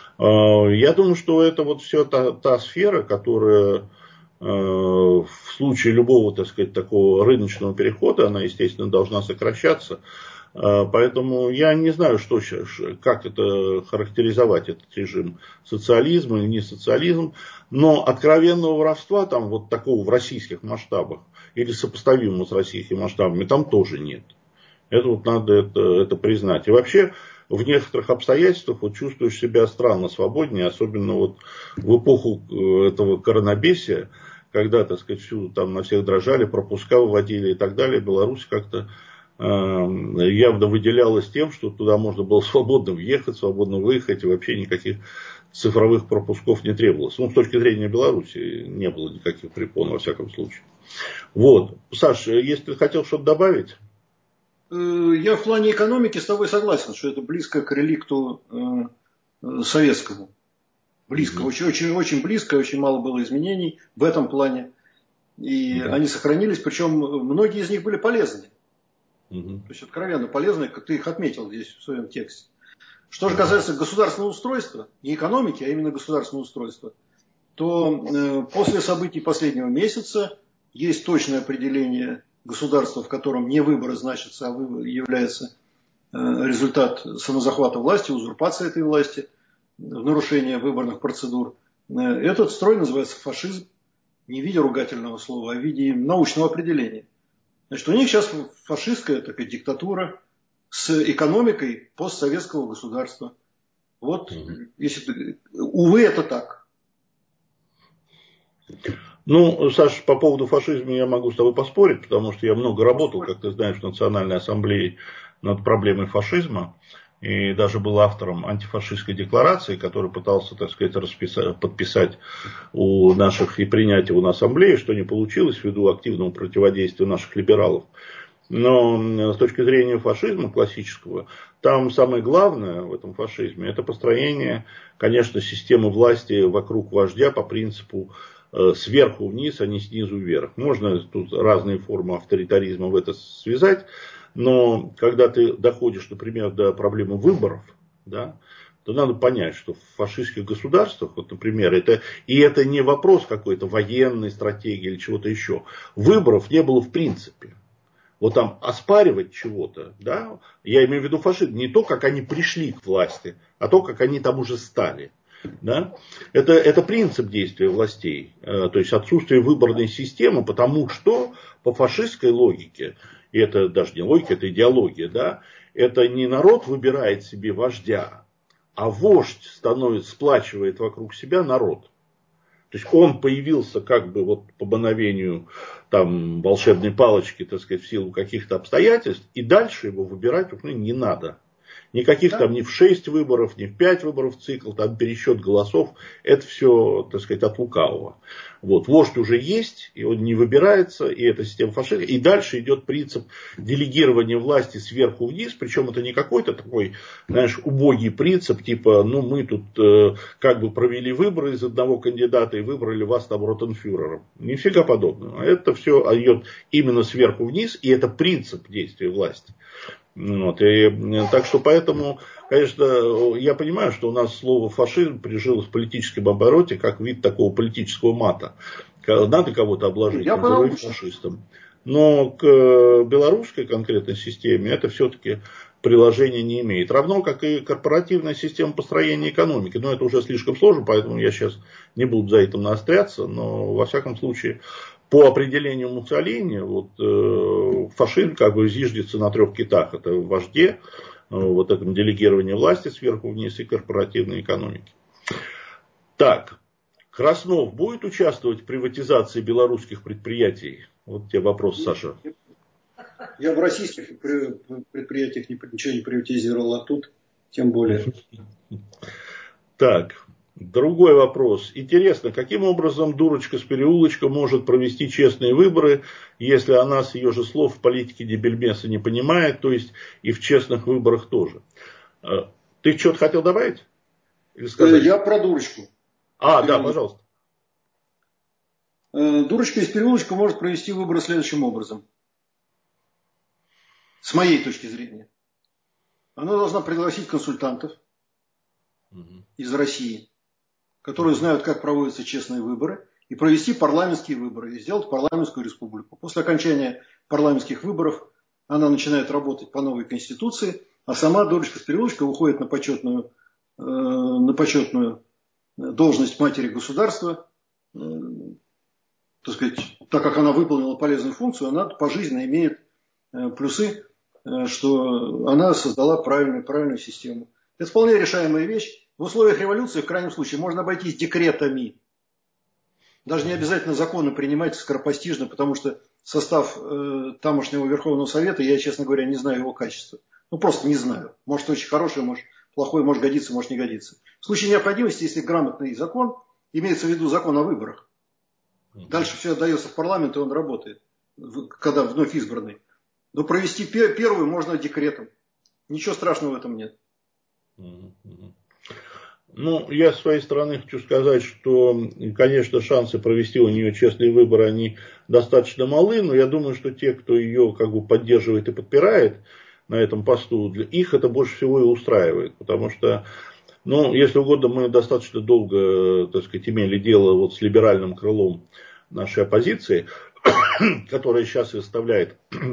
Я думаю, что это вот все та, та сфера, которая в случае любого, так сказать, такого рыночного перехода, она, естественно, должна сокращаться. Поэтому я не знаю, что сейчас, как это характеризовать, этот режим, социализм или не социализм, но откровенного воровства там вот такого в российских масштабах или сопоставимого с российскими масштабами там тоже нет. Это вот надо это, это признать. И вообще в некоторых обстоятельствах вот чувствуешь себя странно свободнее, особенно вот в эпоху этого коронабесия, когда, так сказать, всюду там на всех дрожали, пропуска выводили и так далее, Беларусь как-то э, явно выделялась тем, что туда можно было свободно въехать, свободно выехать, и вообще никаких цифровых пропусков не требовалось. Ну, с точки зрения Беларуси не было никаких препон, во всяком случае. Вот. Саш, если ты хотел что-то добавить? Я в плане экономики с тобой согласен, что это близко к реликту э, советскому. Близко, mm-hmm. очень, очень, очень близко, очень мало было изменений в этом плане. И mm-hmm. они сохранились, причем многие из них были полезны. Mm-hmm. То есть откровенно полезны, как ты их отметил здесь в своем тексте. Что же касается государственного устройства, не экономики, а именно государственного устройства, то э, после событий последнего месяца есть точное определение государства, в котором не выборы значатся, а выбор является э, результат самозахвата власти, узурпация этой власти, в нарушение выборных процедур. Э, этот строй называется фашизм, не в виде ругательного слова, а в виде научного определения. Значит, у них сейчас фашистская такая диктатура с экономикой постсоветского государства. Вот, mm-hmm. если, увы, это так. Ну, Саша, по поводу фашизма я могу с тобой поспорить, потому что я много работал, как ты знаешь, в Национальной ассамблее над проблемой фашизма. И даже был автором антифашистской декларации, который пытался, так сказать, расписать, подписать у наших и принять его на ассамблее, что не получилось ввиду активного противодействия наших либералов. Но с точки зрения фашизма классического, там самое главное в этом фашизме, это построение, конечно, системы власти вокруг вождя по принципу сверху вниз, а не снизу вверх. Можно тут разные формы авторитаризма в это связать, но когда ты доходишь, например, до проблемы выборов, да, то надо понять, что в фашистских государствах, вот, например, это, и это не вопрос какой-то военной стратегии или чего-то еще, выборов не было в принципе. Вот там оспаривать чего-то, да, я имею в виду фашизм, не то, как они пришли к власти, а то, как они там уже стали. Да? Это, это принцип действия властей, то есть отсутствие выборной системы, потому что по фашистской логике, и это даже не логика, это идеология, да, это не народ выбирает себе вождя, а вождь становится, сплачивает вокруг себя народ. То есть он появился как бы вот по мановению там, волшебной палочки, так сказать, в силу каких-то обстоятельств, и дальше его выбирать уже не надо. Никаких да. там ни в шесть выборов, ни в пять выборов цикл, там пересчет голосов, это все, так сказать, от лукавого. Вот. Вождь уже есть, и он не выбирается, и это система фашизма. И дальше идет принцип делегирования власти сверху вниз, причем это не какой-то такой, знаешь, убогий принцип, типа, ну мы тут э, как бы провели выборы из одного кандидата и выбрали вас там ротенфюрером. Нифига подобного. Это все идет именно сверху вниз, и это принцип действия власти. Вот, и, так что поэтому, конечно, я понимаю, что у нас слово фашизм прижилось в политическом обороте как вид такого политического мата. Надо кого-то обложить, называть фашистом. Но к белорусской конкретной системе это все-таки приложения не имеет. Равно как и корпоративная система построения экономики. Но это уже слишком сложно, поэтому я сейчас не буду за этим наостряться. Но во всяком случае, по определению Муссолини, вот, э, фашизм как бы зиждется на трех китах. Это вожде, э, вот этом делегировании власти сверху вниз и корпоративной экономики. Так, Краснов будет участвовать в приватизации белорусских предприятий? Вот тебе вопрос, Саша. Я в российских предприятиях ничего не приватизировал, а тут тем более. Так, другой вопрос. Интересно, каким образом дурочка с переулочка может провести честные выборы, если она с ее же слов в политике дебильмеса не понимает, то есть и в честных выборах тоже. Ты что-то хотел добавить? Или сказать? Я про дурочку. А, да, пожалуйста. Дурочка из переулочка может провести выборы следующим образом. С моей точки зрения. Она должна пригласить консультантов угу. из России, которые знают, как проводятся честные выборы, и провести парламентские выборы, и сделать парламентскую республику. После окончания парламентских выборов она начинает работать по новой конституции, а сама дурочка с переулочка уходит на почетную, э, на почетную должность матери государства. Э, так сказать, так как она выполнила полезную функцию, она пожизненно имеет э, плюсы, э, что она создала правильную, правильную систему. Это вполне решаемая вещь. В условиях революции, в крайнем случае, можно обойтись декретами. Даже не обязательно законы принимать скоропостижно, потому что состав э, тамошнего Верховного Совета, я, честно говоря, не знаю его качества. Ну, просто не знаю. Может, очень хороший, может, плохой, может годиться, может, не годиться. В случае необходимости, если грамотный закон, имеется в виду закон о выборах, дальше все отдается в парламент, и он работает, когда вновь избранный. Но провести первую можно декретом. Ничего страшного в этом нет. Ну, я с своей стороны хочу сказать, что, конечно, шансы провести у нее честные выборы, они достаточно малы, но я думаю, что те, кто ее как бы поддерживает и подпирает на этом посту, для их это больше всего и устраивает, потому что, ну, если угодно, мы достаточно долго, так сказать, имели дело вот с либеральным крылом нашей оппозиции, которая сейчас и составляет,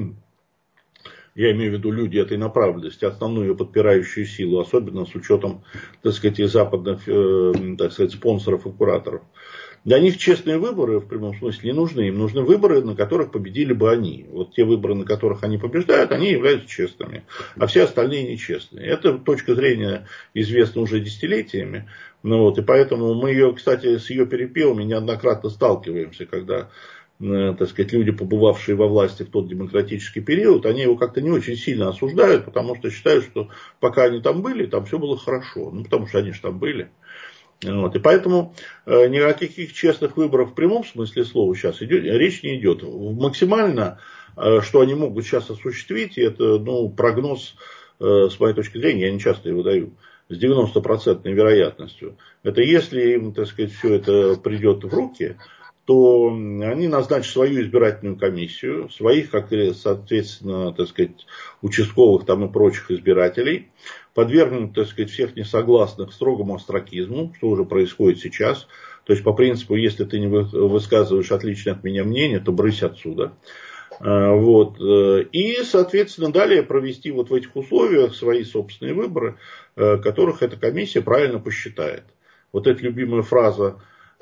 я имею в виду люди этой направленности, основную ее подпирающую силу, особенно с учетом, так сказать, и западных, э, так сказать, спонсоров и кураторов. Для них честные выборы в прямом смысле не нужны. Им нужны выборы, на которых победили бы они. Вот те выборы, на которых они побеждают, они являются честными. А все остальные нечестные. Это точка зрения известна уже десятилетиями. Ну, вот, и поэтому мы ее, кстати, с ее перепевами неоднократно сталкиваемся, когда, так сказать, люди, побывавшие во власти в тот демократический период, они его как-то не очень сильно осуждают, потому что считают, что пока они там были, там все было хорошо. Ну, потому что они же там были. Вот. И поэтому э, ни о каких честных выборах в прямом смысле слова сейчас идет, речь не идет. Максимально, э, что они могут сейчас осуществить, это ну, прогноз, э, с моей точки зрения, я не часто его даю, с девяностопроцентной вероятностью. Это если им, так сказать, все это придет в руки, то они назначат свою избирательную комиссию, своих, как и, соответственно, так сказать, участковых там и прочих избирателей, подвергнут, так сказать, всех несогласных строгому остракизму, что уже происходит сейчас. То есть, по принципу, если ты не высказываешь отличное от меня мнение, то брысь отсюда. Вот. И, соответственно, далее провести вот в этих условиях свои собственные выборы, которых эта комиссия правильно посчитает. Вот эта любимая фраза,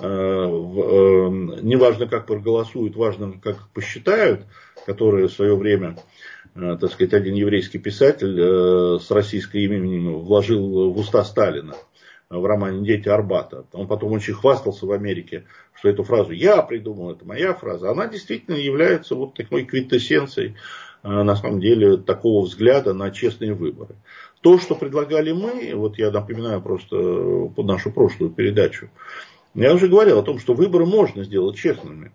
неважно, как проголосуют, важно, как посчитают, которая в свое время, так сказать, один еврейский писатель с российским именем вложил в уста Сталина в романе «Дети Арбата». Он потом очень хвастался в Америке, что эту фразу я придумал, это моя фраза. Она действительно является вот такой квинтэссенцией на самом деле, такого взгляда на честные выборы. То, что предлагали мы, вот я напоминаю просто под нашу прошлую передачу, я уже говорил о том, что выборы можно сделать честными.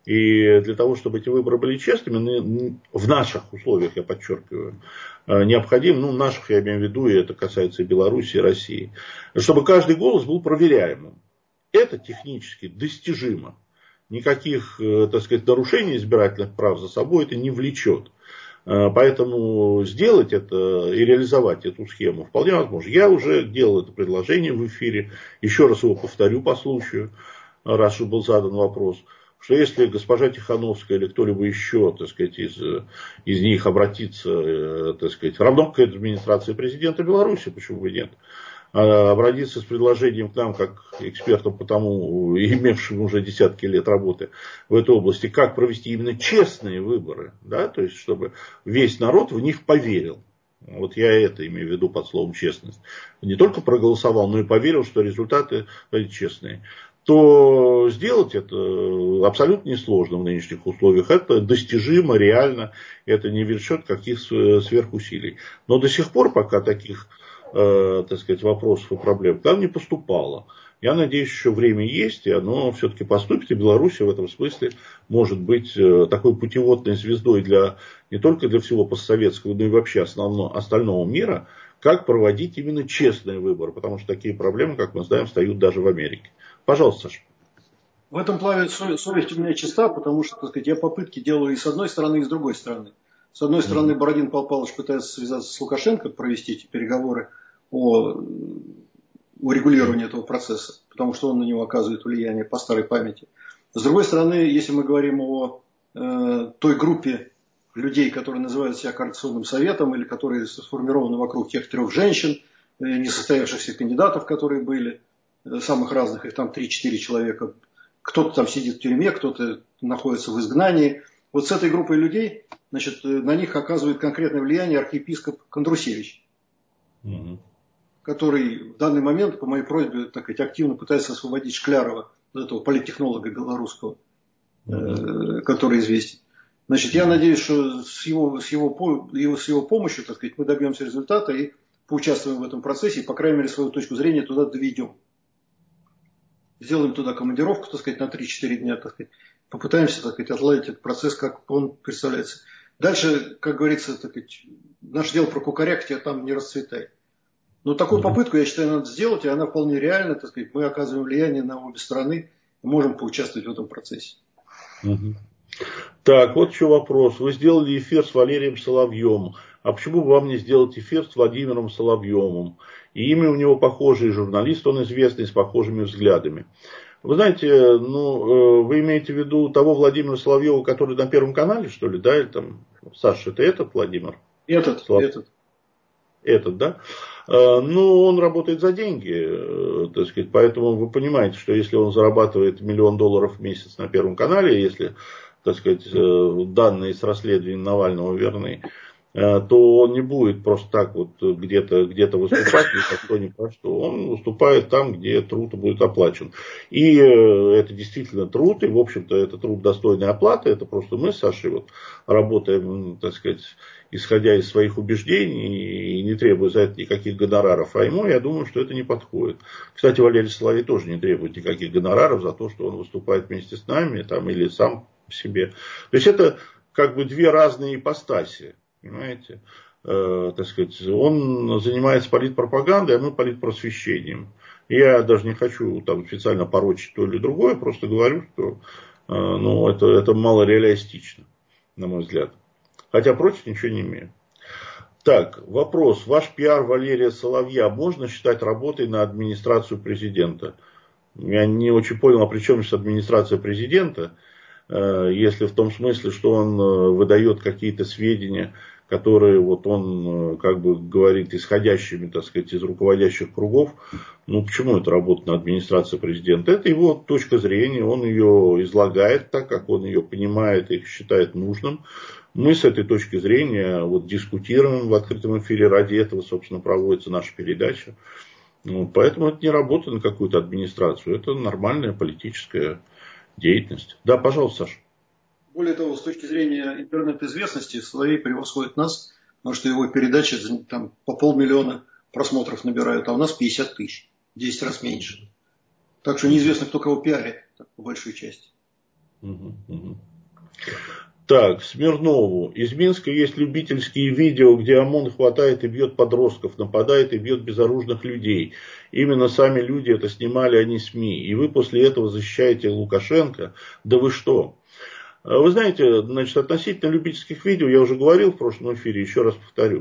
И для того, чтобы эти выборы были честными, в наших условиях, я подчеркиваю, необходимо, ну, наших я имею в виду, и это касается и Беларуси, и России, чтобы каждый голос был проверяемым. Это технически достижимо. Никаких, так сказать, нарушений избирательных прав за собой это не влечет. Поэтому сделать это и реализовать эту схему вполне возможно. Я уже делал это предложение в эфире, еще раз его повторю по случаю, раз уж был задан вопрос, что если госпожа Тихановская или кто-либо еще, так сказать, из, из них обратится, так сказать, равно к администрации президента Беларуси, почему бы нет, обратиться с предложением к нам, как экспертам, потому имевшим уже десятки лет работы в этой области, как провести именно честные выборы, да, то есть, чтобы весь народ в них поверил. Вот я это имею в виду под словом честность. Не только проголосовал, но и поверил, что результаты честные. То сделать это абсолютно несложно в нынешних условиях. Это достижимо, реально, это не влечет каких-то сверхусилий. Но до сих пор пока таких, э, так сказать, вопросов и проблем там не поступало. Я надеюсь, еще время есть, и оно все-таки поступит, и Беларусь в этом смысле может быть такой путеводной звездой для, не только для всего постсоветского, но и вообще основного, остального мира, как проводить именно честные выборы, потому что такие проблемы, как мы знаем, встают даже в Америке. Пожалуйста, Саша. В этом плане совесть у меня чиста, потому что, так сказать, я попытки делаю и с одной стороны, и с другой стороны. С одной стороны, Бородин Павел Павлович пытается связаться с Лукашенко, провести эти переговоры о урегулировании этого процесса, потому что он на него оказывает влияние по старой памяти. С другой стороны, если мы говорим о э, той группе людей, которые называют себя Координационным советом, или которые сформированы вокруг тех трех женщин, э, несостоявшихся кандидатов, которые были, э, самых разных, их там три-четыре человека. Кто-то там сидит в тюрьме, кто-то находится в изгнании. Вот с этой группой людей, значит, на них оказывает конкретное влияние архиепископ Кондрусевич, mm-hmm. который в данный момент, по моей просьбе, так сказать, активно пытается освободить Шклярова, этого политтехнолога белорусского, mm-hmm. который известен. Значит, я надеюсь, что с его, с, его, с его помощью, так сказать, мы добьемся результата и поучаствуем в этом процессе, и, по крайней мере, свою точку зрения туда доведем. Сделаем туда командировку, так сказать, на три-четыре дня, так сказать. Попытаемся, так сказать, отладить этот процесс, как он представляется. Дальше, как говорится, так сказать, наше дело прокукарякать, а там не расцветает. Но такую попытку, я считаю, надо сделать, и она вполне реальна, так сказать. Мы оказываем влияние на обе стороны и можем поучаствовать в этом процессе. Угу. Так, вот еще вопрос. Вы сделали эфир с Валерием Соловьем. А почему бы вам не сделать эфир с Владимиром Соловьевым? И имя у него похожее, журналист он известный, с похожими взглядами. Вы знаете, ну, вы имеете в виду того Владимира Соловьева, который на Первом канале, что ли, да? Или там, Саша, это этот Владимир? Этот, Слав... этот. Этот, да? Ну, он работает за деньги, так сказать, поэтому вы понимаете, что если он зарабатывает миллион долларов в месяц на Первом канале, если, так сказать, данные с расследования Навального верны, то он не будет просто так вот где-то где выступать, ни про что, ни про что. Он выступает там, где труд будет оплачен. И это действительно труд, и, в общем-то, это труд достойной оплаты. Это просто мы с Сашей вот работаем, так сказать, исходя из своих убеждений и не требуя за это никаких гонораров. А ему, я думаю, что это не подходит. Кстати, Валерий Соловей тоже не требует никаких гонораров за то, что он выступает вместе с нами там, или сам по себе. То есть это как бы две разные ипостаси. Понимаете, э, так сказать, он занимается политпропагандой, а мы политпросвещением. Я даже не хочу там специально порочить то или другое, просто говорю, что э, ну, это, это мало реалистично, на мой взгляд. Хотя против ничего не имею. Так, вопрос. Ваш пиар Валерия Соловья можно считать работой на администрацию президента? Я не очень понял, а при чем здесь администрация президента? Если в том смысле, что он выдает какие-то сведения, которые вот он как бы говорит исходящими, так сказать, из руководящих кругов, ну почему это работа на администрации президента? Это его точка зрения, он ее излагает так, как он ее понимает и считает нужным. Мы с этой точки зрения вот дискутируем в открытом эфире, ради этого, собственно, проводится наша передача. Ну, поэтому это не работа на какую-то администрацию, это нормальная политическая деятельность. Да, пожалуйста, Саша. Более того, с точки зрения интернет-известности, Соловей превосходит нас, потому что его передачи там по полмиллиона просмотров набирают, а у нас пятьдесят тысяч, в десять раз меньше. Так что неизвестно, кто кого пиарит, по большой части. Угу, угу. Так, Смирнову. Из Минска есть любительские видео, где ОМОН хватает и бьет подростков, нападает и бьет безоружных людей. Именно сами люди это снимали, а не СМИ. И вы после этого защищаете Лукашенко? Да вы что? Вы знаете, значит, относительно любительских видео, я уже говорил в прошлом эфире, еще раз повторю.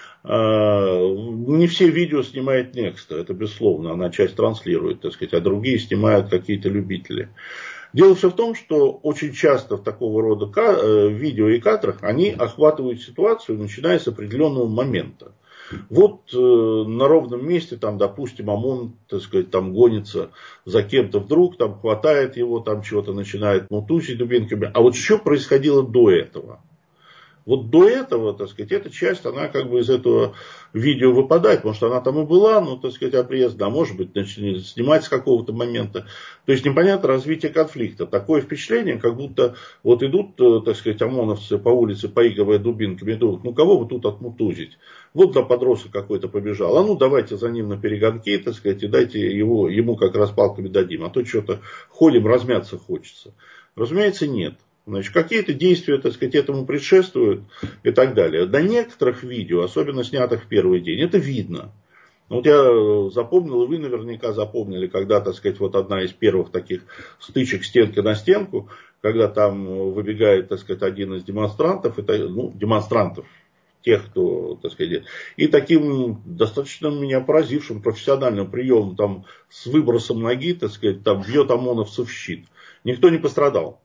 Не все видео снимает Некста, это безусловно, она часть транслирует, так сказать, а другие снимают какие-то любители. Дело все в том, что очень часто в такого рода видео и кадрах они охватывают ситуацию, начиная с определенного момента. Вот э, на ровном месте, там, допустим, ОМОН, так сказать, там гонится за кем-то вдруг, там хватает его, там чего-то начинает мутузить дубинками. А вот что происходило до этого? Вот до этого, так сказать, эта часть, она как бы из этого видео выпадает, потому что она там и была, ну, так сказать, обрезана, а может быть, начнет снимать с какого-то момента. То есть непонятно развитие конфликта. Такое впечатление, как будто вот идут, так сказать, ОМОНовцы по улице, поигрывая дубинками, думают, ну, кого бы тут отмутузить? Вот да, подросток какой-то побежал, а ну, давайте за ним на перегонки, так сказать, и дайте его, ему как раз палками дадим, а то что-то ходим, размяться хочется. Разумеется, нет. Значит, какие-то действия, так сказать, этому предшествуют и так далее. На некоторых видео, особенно снятых в первый день, это видно. Вот я запомнил, и вы наверняка запомнили, когда, так сказать, вот одна из первых таких стычек стенка на стенку, когда там выбегает, так сказать, один из демонстрантов, это, ну, демонстрантов, тех, кто, так сказать, и таким достаточно меня поразившим профессиональным приемом, там, с выбросом ноги, так сказать, там, бьет ОМОНовцев в щит. Никто не пострадал.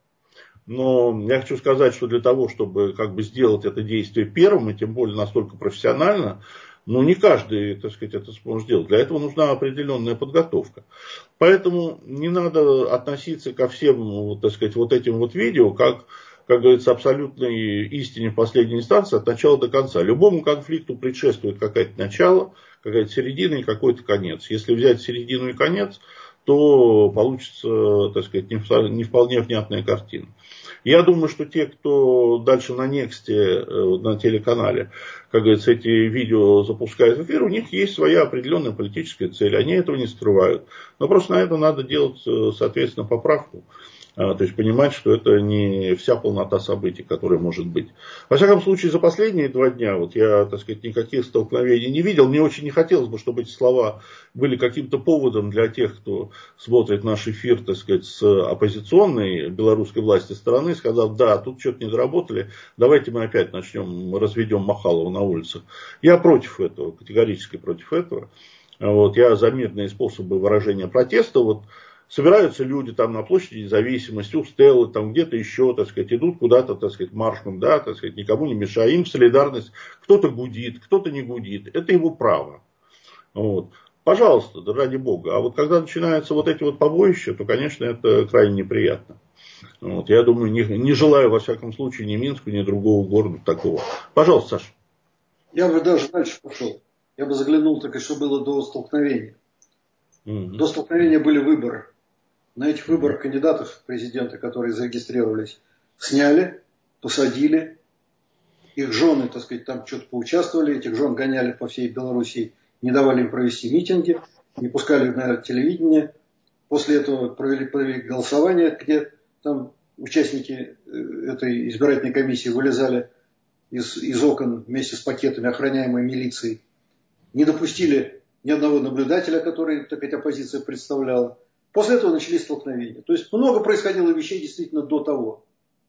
Но я хочу сказать, что для того, чтобы как бы сделать это действие первым, и тем более настолько профессионально, ну не каждый, так сказать, это сможет сделать. Для этого нужна определенная подготовка. Поэтому не надо относиться ко всем, вот, так сказать, вот этим вот видео, как, как говорится, абсолютной истине в последней инстанции от начала до конца. Любому конфликту предшествует какое-то начало, какая-то середина и какой-то конец. Если взять середину и конец, то получится, так сказать, не вполне внятная картина. Я думаю, что те, кто дальше на Нексте, на телеканале, как говорится, эти видео запускают в эфир, у них есть своя определенная политическая цель. Они этого не скрывают. Но просто на это надо делать, соответственно, поправку. То есть понимать, что это не вся полнота событий, которая может быть. Во всяком случае, за последние два дня вот я, так сказать, никаких столкновений не видел. Мне очень не хотелось бы, чтобы эти слова были каким-то поводом для тех, кто смотрит наш эфир, так сказать, с оппозиционной белорусской власти стороны, сказав, да, тут что-то не доработали, давайте мы опять начнем, разведем Махалова на улицах. Я против этого, категорически против этого. Вот, я за мирные способы выражения протеста. Вот, собираются люди там на площади Независимости, у Стеллы, там где-то еще, так сказать, идут куда-то, так сказать, маршем, да, так сказать, никому не мешая, им солидарность, кто-то гудит, кто-то не гудит, это его право. Вот. Пожалуйста, да ради бога. А вот когда начинаются вот эти вот побоища, то, конечно, это крайне неприятно. Вот. Я думаю, не, не желаю, во всяком случае, ни Минску, ни другого города такого. Пожалуйста, Саша. Я бы даже дальше пошел. Я бы заглянул, так и что было до столкновения. Mm-hmm. До столкновения были выборы. На этих выборах кандидатов в президенты, которые зарегистрировались, сняли, посадили. Их жены, так сказать, там что-то поучаствовали. Этих жен гоняли по всей Белоруссии, не давали им провести митинги, не пускали на телевидение. После этого провели, провели голосование, где там участники этой избирательной комиссии вылезали из, из окон вместе с пакетами, охраняемой милицией. Не допустили ни одного наблюдателя, который, так сказать, оппозиция представляла. После этого начались столкновения. То есть много происходило вещей действительно до того.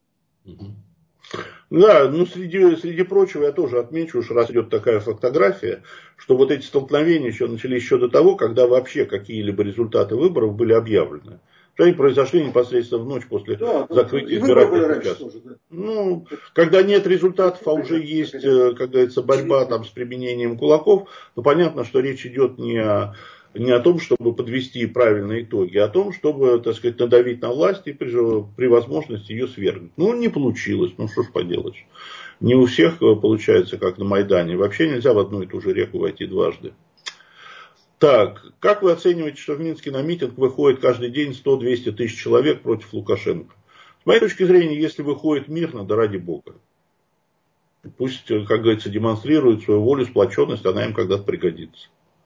Да, ну среди, среди прочего я тоже отмечу, уж раз идет такая фотография, что вот эти столкновения еще начались еще до того, когда вообще какие-либо результаты выборов были объявлены. Что они произошли непосредственно в ночь после да, закрытия избирательных участков. Да. Ну, когда нет результатов, а уже есть, как говорится, борьба там с применением кулаков, то понятно, что речь идет не о, не о том, чтобы подвести правильные итоги, а о том, чтобы, так сказать, надавить на власть и при, при возможности ее свергнуть. Ну, не получилось, ну что ж поделаешь. Не у всех получается, как на Майдане. Вообще нельзя в одну и ту же реку войти дважды. Так, как вы оцениваете, что в Минске на митинг выходит каждый день сто-двести тысяч человек против Лукашенко? С моей точки зрения, если выходит мирно, да ради бога. Пусть, как говорится, демонстрирует свою волю, сплоченность, она им когда-то пригодится.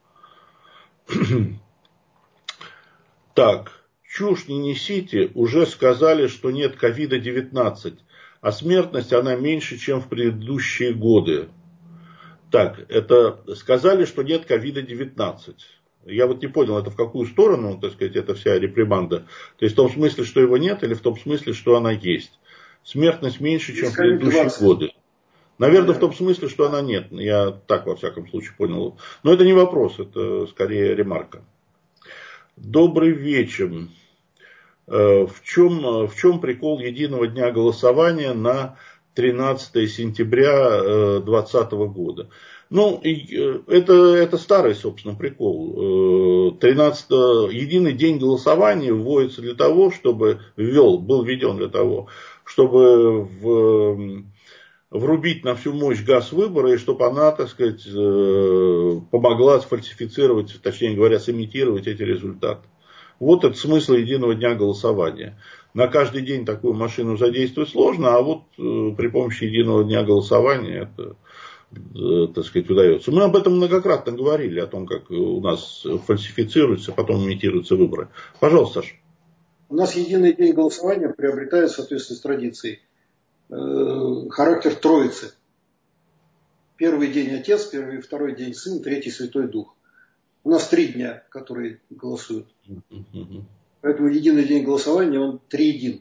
Так, чушь не несите, уже сказали, что нет ковид девятнадцать, а смертность она меньше, чем в предыдущие годы. Так, это сказали, что нет ковид девятнадцать. Я вот не понял, это в какую сторону, так сказать, эта вся реприманда. То есть в том смысле, что его нет, или в том смысле, что она есть. Смертность меньше, чем в предыдущие годы. Наверное, в том смысле, что она нет. Я так, во всяком случае, понял. Но это не вопрос, это скорее ремарка. Добрый вечер. В чем, в чем прикол единого дня голосования на тринадцатое сентября две тысячи двадцатого года? Ну, это, это старый, собственно, прикол. тринадцатый единый день голосования вводится для того, чтобы, ввел, был введен для того, чтобы в, врубить на всю мощь газ выбора, и чтобы она, так сказать, помогла сфальсифицировать, точнее говоря, сымитировать эти результаты. Вот это смысл единого дня голосования. На каждый день такую машину задействовать сложно, а вот при помощи единого дня голосования это, так сказать, удается. Мы об этом многократно говорили, о том, как у нас фальсифицируются, потом имитируются выборы. Пожалуйста, Саша. У нас единый день голосования приобретает, в соответствии с традицией, характер троицы. Первый день Отец, первый, второй день Сын, третий Святой Дух. У нас три дня, которые голосуют. Mm-hmm. Поэтому единый день голосования, он триедин.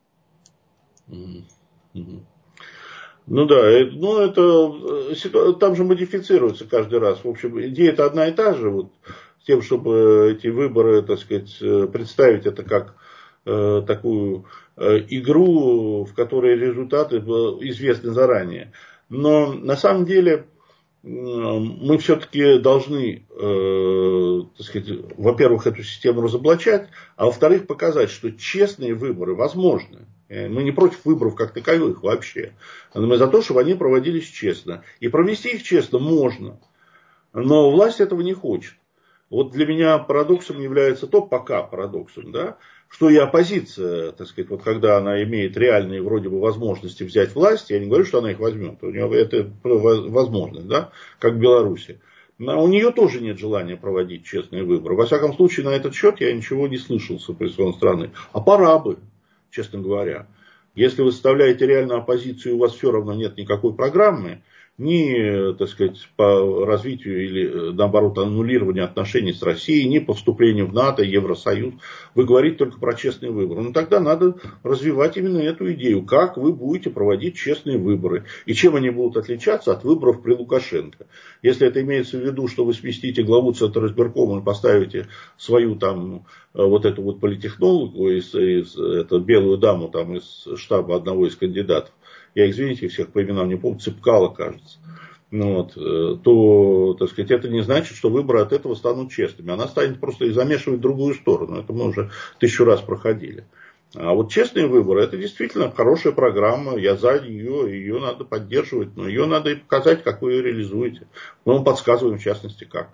Mm-hmm. Ну да, ну это там же модифицируется каждый раз. В общем, идея-то одна и та же. Вот, с тем, чтобы эти выборы, так сказать, представить это как э, такую э, игру, в которой результаты известны заранее. Но на самом деле мы все-таки должны, э, так сказать, во-первых, эту систему разоблачать, а во-вторых, показать, что честные выборы возможны. Мы не против выборов как таковых вообще. Мы за то, чтобы они проводились честно. И провести их честно можно. Но власть этого не хочет. Вот для меня парадоксом является то, пока парадоксом, да, что и оппозиция, так сказать, вот когда она имеет реальные вроде бы возможности взять власть, я не говорю, что она их возьмет, у нее это возможность, да, как в Беларуси. Но у нее тоже нет желания проводить честные выборы. Во всяком случае, на этот счет я ничего не слышал с оппозиционной стороны. А пора бы, честно говоря. Если вы составляете реальную оппозицию, и у вас все равно нет никакой программы, ни, так сказать, по развитию или, наоборот, аннулированию отношений с Россией, ни по вступлению в НАТО, Евросоюз. Вы говорите только про честные выборы. Но тогда надо развивать именно эту идею. Как вы будете проводить честные выборы. И чем они будут отличаться от выборов при Лукашенко. Если это имеется в виду, что вы сместите главу Центризбиркома и поставите свою там, вот эту вот политтехнологу, из, из, эту белую даму там, из штаба одного из кандидатов, я, извините, всех по именам не помню, Цыпкало, кажется, ну, вот, то, так сказать, это не значит, что выборы от этого станут честными. Она станет просто их замешивать в другую сторону. Это мы уже тысячу раз проходили. А вот честные выборы, это действительно хорошая программа. Я за нее, ее надо поддерживать, но ее надо и показать, как вы ее реализуете. Мы вам подсказываем, в частности, как.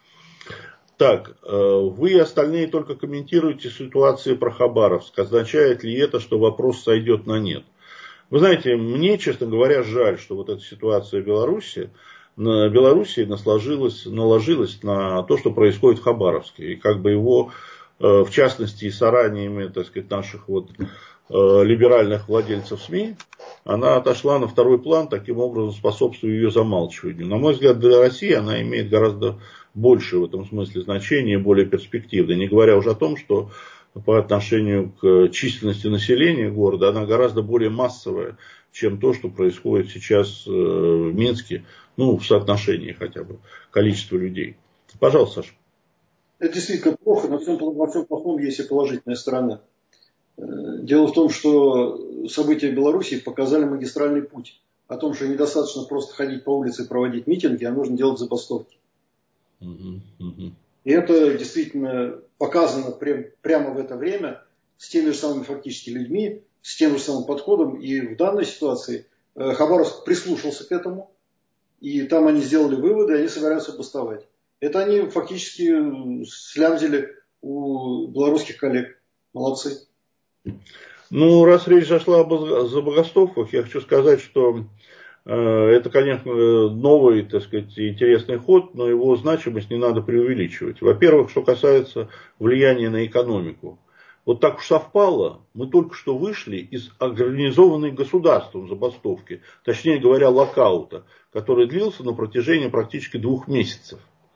Так, вы и остальные только комментируете ситуации про Хабаровск. Означает ли это, что вопрос сойдет на нет? Вы знаете, мне, честно говоря, жаль, что вот эта ситуация в Беларуси, на Белоруссии наложилась, наложилась на то, что происходит в Хабаровске. И как бы его, в частности, и стараниями, так сказать, наших вот либеральных владельцев СМИ, она отошла на второй план, таким образом способствуя ее замалчиванию. На мой взгляд, для России она имеет гораздо большее в этом смысле значение, более перспективное. Не говоря уже о том, что по отношению к численности населения города, она гораздо более массовая, чем то, что происходит сейчас в Минске, ну, в соотношении хотя бы количества людей. Пожалуйста, Саша. Это действительно плохо, но во всем плохом есть и положительная сторона. Дело в том, что события в Беларуси показали магистральный путь. О том, что недостаточно просто ходить по улице и проводить митинги, а нужно делать забастовки. Угу, угу. И это действительно показано прямо в это время с теми же самыми фактически людьми, с тем же самым подходом. И в данной ситуации Хабаровск прислушался к этому. И там они сделали выводы, и они собираются бастовать. Это они фактически слямзили у белорусских коллег. Молодцы. Ну, раз речь зашла об забастовках, я хочу сказать, что э, это, конечно, новый, так сказать, интересный ход, но его значимость не надо преувеличивать. Во-первых, что касается влияния на экономику. Вот так уж совпало, мы только что вышли из организованной государством забастовки, точнее говоря, локаута, который длился на протяжении практически двух месяцев.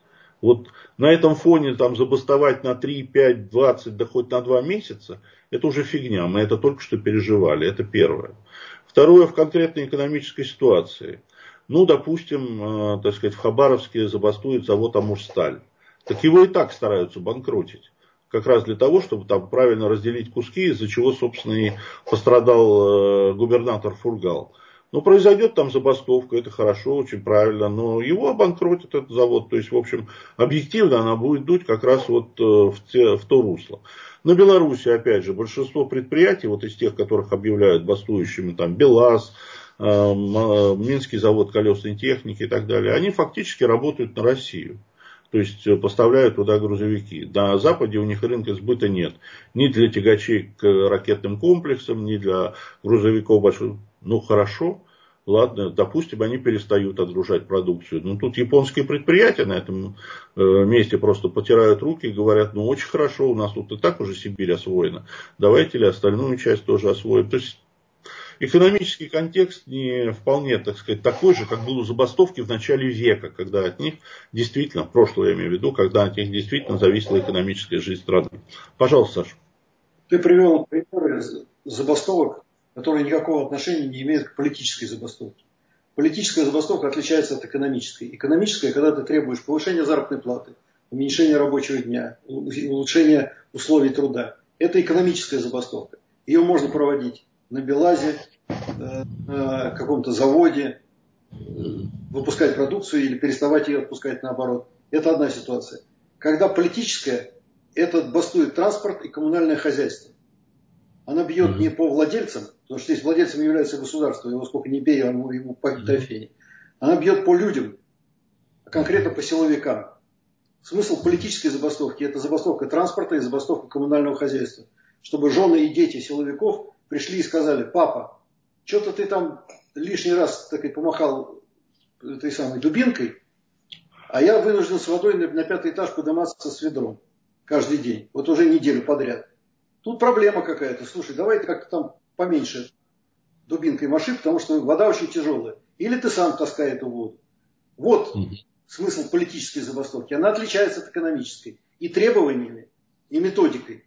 Вот на этом фоне там забастовать на три, пять, двадцать, да хоть на два месяца, это уже фигня, мы это только что переживали, это первое. Второе, в конкретной экономической ситуации. Ну, допустим, э, так сказать, в Хабаровске забастует завод Амурсталь. Так его и так стараются банкротить. Как раз для того, чтобы там правильно разделить куски, из-за чего, собственно, и пострадал э, губернатор Фургал. Ну, произойдет там забастовка, это хорошо, очень правильно, но его обанкротит этот завод. То есть, в общем, объективно она будет дуть как раз вот в, те, в то русло. На Беларуси, опять же, большинство предприятий, вот из тех, которых объявляют бастующими, там, БелАЗ, э, Минский завод колесной техники и так далее, они фактически работают на Россию. То есть поставляют туда грузовики. На Западе у них рынка сбыта нет. Ни для тягачей к ракетным комплексам, ни для грузовиков больших. Ну хорошо, ладно, допустим, они перестают отгружать продукцию. Но тут японские предприятия на этом месте просто потирают руки и говорят, ну очень хорошо, у нас тут и так уже Сибирь освоена. Давайте ли остальную часть тоже освоим. То есть экономический контекст не вполне, так сказать, такой же, как был у забастовки в начале века, когда от них действительно, прошлое я имею в виду, когда от них действительно зависела экономическая жизнь страны. Пожалуйста, Саша. Ты привел примеры забастовок, которые никакого отношения не имеют к политической забастовке. Политическая забастовка отличается от экономической. Экономическая, когда ты требуешь повышения заработной платы, уменьшения рабочего дня, улучшения условий труда. Это экономическая забастовка. Ее можно проводить на БелАЗе, на каком-то заводе, выпускать продукцию или переставать ее отпускать наоборот. Это одна ситуация. Когда политическая, это бастует транспорт и коммунальное хозяйство. Она бьет не по владельцам, потому что здесь владельцем является государство, его сколько не бей, ему, ему по трофею. Она бьет по людям, а конкретно по силовикам. Смысл политической забастовки – это забастовка транспорта и забастовка коммунального хозяйства. Чтобы жены и дети силовиков пришли и сказали: папа, что-то ты там лишний раз так и помахал этой самой дубинкой, а я вынужден с водой на, на пятый этаж подниматься с ведром каждый день, вот уже неделю подряд. Тут проблема какая-то. Слушай, давай ты как-то там поменьше дубинкой маши, потому что вода очень тяжелая. Или ты сам таскай эту воду. Вот смысл политической забастовки. Она отличается от экономической. И требованиями, и методикой.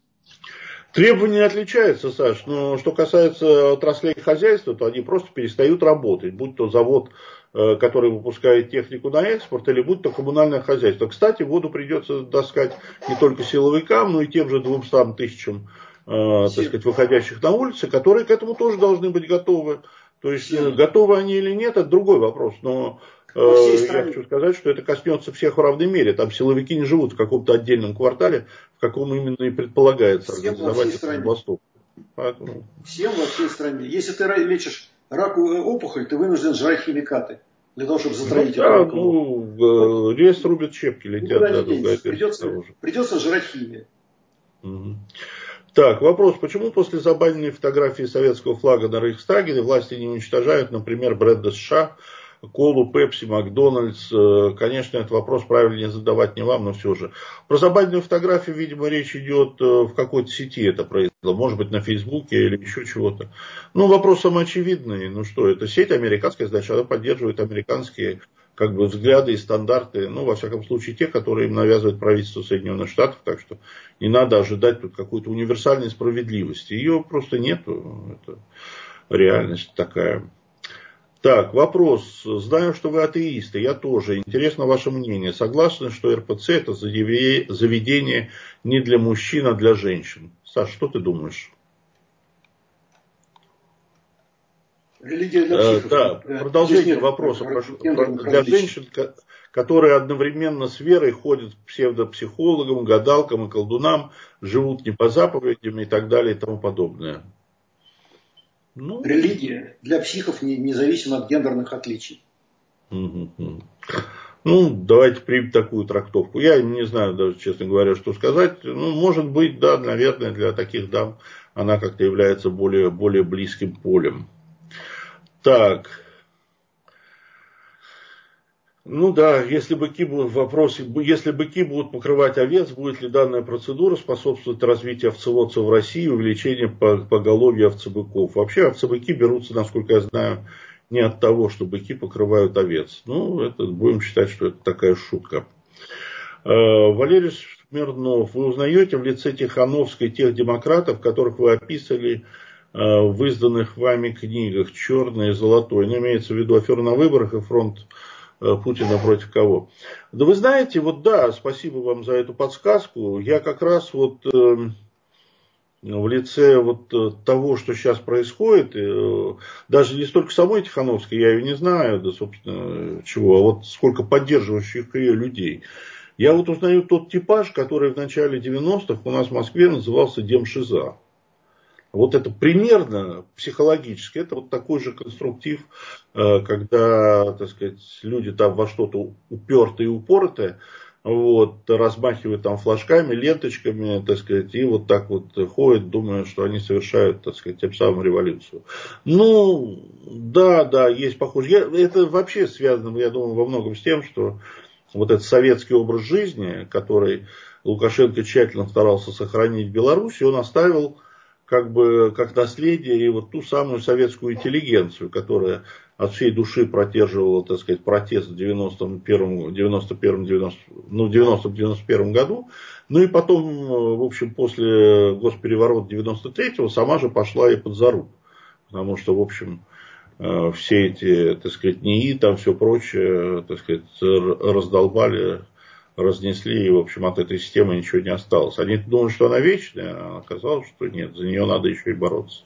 Требования отличаются, Саш, но что касается отраслей хозяйства, то они просто перестают работать. Будь то завод, который выпускает технику на экспорт, или будь то коммунальное хозяйство. Кстати, воду придется таскать не только силовикам, но и тем же двумстам тысячам, так сказать, выходящих на улицы, которые к этому тоже должны быть готовы. То есть, Всем. готовы они или нет, это другой вопрос. Но я хочу сказать, что это коснется всех в равной мере. Там силовики не живут в каком-то отдельном квартале, в каком именно и предполагается Всем организовать эту забастовку. Поэтому... Всем во всей стране. Если ты лечишь раковую опухоль, ты вынужден жрать химикаты. Для того, чтобы затравить ну, эту да, ну, лес рубят, щепки летят. Да, придется, придется жрать химию. Угу. Так, вопрос. Почему после забаненной фотографии советского флага на Рейхстаге власти не уничтожают, например, бренды США, Колу, Пепси, Макдональдс? Конечно, этот вопрос правильнее задавать не вам, но все же. Про забаненную фотографию, видимо, речь идет в какой-то сети это произошло. Может быть, на Фейсбуке или еще чего-то. Ну, вопрос самоочевидный. Ну что, это сеть американская, значит, она поддерживает американские как бы взгляды и стандарты, ну, во всяком случае, те, которые им навязывает правительство Соединенных Штатов, так что не надо ожидать тут какой-то универсальной справедливости. Ее просто нету, это реальность такая. Так, вопрос. Знаю, что вы атеисты, я тоже. Интересно ваше мнение. Согласны, что эр пэ цэ это заведение не для мужчин, а для женщин? Саш, что ты думаешь? Религия для психов. Да, продолжение вопроса. Прошу. Для женщин, которые одновременно с верой ходят к псевдопсихологам, гадалкам и колдунам, живут не по заповедям и так далее и тому подобное. Ну, религия для психов независимо от гендерных отличий. Угу. Ну, давайте примем такую трактовку. Я не знаю даже, честно говоря, что сказать. Ну, может быть, да, наверное, для таких дам она как-то является более, более близким полем. Так. Ну да, если быки будут, вопрос, если быки будут покрывать овец, будет ли данная процедура способствовать развитию овцеводства в России и увеличению поголовья овцебыков? Вообще овцебыки берутся, насколько я знаю, не от того, что быки покрывают овец. Ну, это, будем считать, что это такая шутка. Валерий Смирнов, вы узнаете в лице Тихановской тех демократов, которых вы описали в изданных вами книгах «Черный» и «Золотой»? Ну, имеется в виду аферу на выборах и фронт Путина против кого? Да вы знаете, вот да, спасибо вам за эту подсказку. Я как раз вот э, в лице вот того, что сейчас происходит, э, даже не столько самой Тихановской, я ее не знаю, да, собственно, чего, а вот сколько поддерживающих ее людей. Я вот узнаю тот типаж, который в начале девяностых у нас в Москве назывался Демшиза. Вот это примерно психологически, это вот такой же конструктив, когда, так сказать, люди там во что-то упертые и упоротые, вот, размахивают там флажками, ленточками, так сказать, и вот так вот ходят, думая, что они совершают, так сказать, тем самым революцию. Ну, да, да, есть похоже. Это вообще связано, я думаю, во многом с тем, что вот этот советский образ жизни, который Лукашенко тщательно старался сохранить в Беларуси, он оставил как бы как наследие и вот ту самую советскую интеллигенцию, которая от всей души поддерживала, так сказать, протест в девяностом первом, девяносто первом, девяносто, ну, девяностом девяносто первом году. Ну и потом, в общем, после госпереворота девяносто третьего сама же пошла и под заруб. Потому что, в общем, все эти, так сказать, НИИ, там все прочее, так сказать, раздолбали, разнесли, и, в общем, от этой системы ничего не осталось. Они думают, что она вечная, а оказалось, что нет, за нее надо еще и бороться.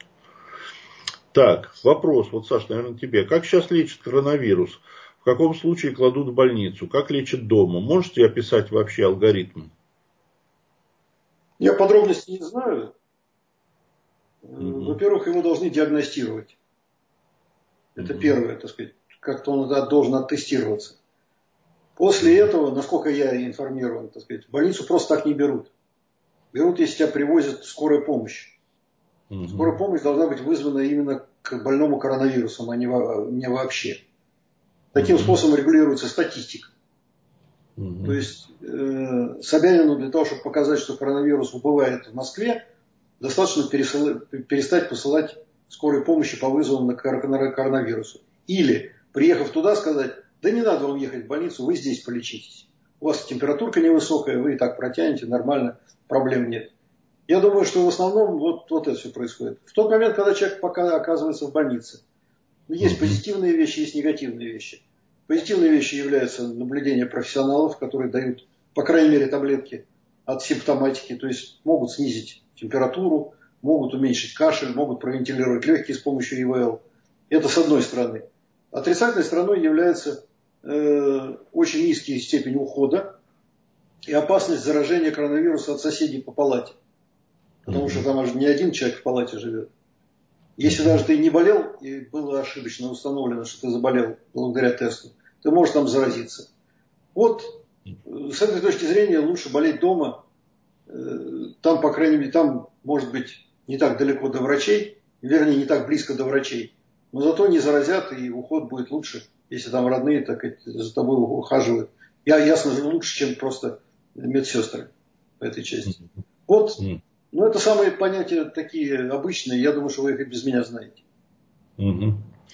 Так, вопрос, вот, Саш, наверное, тебе. Как сейчас лечат коронавирус? В каком случае кладут в больницу? Как лечат дома? Можете описать вообще алгоритм? Я подробностей не знаю. Угу. Во-первых, его должны диагностировать. Это угу. первое, так сказать. Как-то он должен оттестироваться. После этого, насколько я информирован, так сказать, в больницу просто так не берут. Берут, если тебя привозят скорая помощь. Угу. Скорая помощь должна быть вызвана именно к больному коронавирусом, а не, не вообще. Таким угу. способом регулируется статистика. Угу. То есть э, Собянину для того, чтобы показать, что коронавирус убывает в Москве, достаточно пересыл, перестать посылать скорой помощи по вызовам на коронавирусу. Или, приехав туда, сказать: да не надо вам ехать в больницу, вы здесь полечитесь. У вас температурка невысокая, вы и так протянете, нормально, проблем нет. Я думаю, что в основном вот, вот это все происходит. В тот момент, когда человек пока оказывается в больнице, есть позитивные вещи, есть негативные вещи. Позитивные вещи являются наблюдение профессионалов, которые дают, по крайней мере, таблетки от симптоматики, то есть могут снизить температуру, могут уменьшить кашель, могут провентилировать легкие с помощью ИВЛ. Это с одной стороны. Отрицательной стороной является э, очень низкая степень ухода и опасность заражения коронавируса от соседей по палате. Потому что там аж не один человек в палате живет. Если даже ты не болел и было ошибочно установлено, что ты заболел благодаря тесту, ты можешь там заразиться. Вот с этой точки зрения лучше болеть дома. Там, по крайней мере, там может быть не так далеко до врачей, вернее, не так близко до врачей. Но зато не заразят, и уход будет лучше, если там родные так за тобой ухаживают. Я, ясно же, лучше, чем просто медсестры в этой части. Вот, ну это самые понятия такие обычные, я думаю, что вы их и без меня знаете. Угу.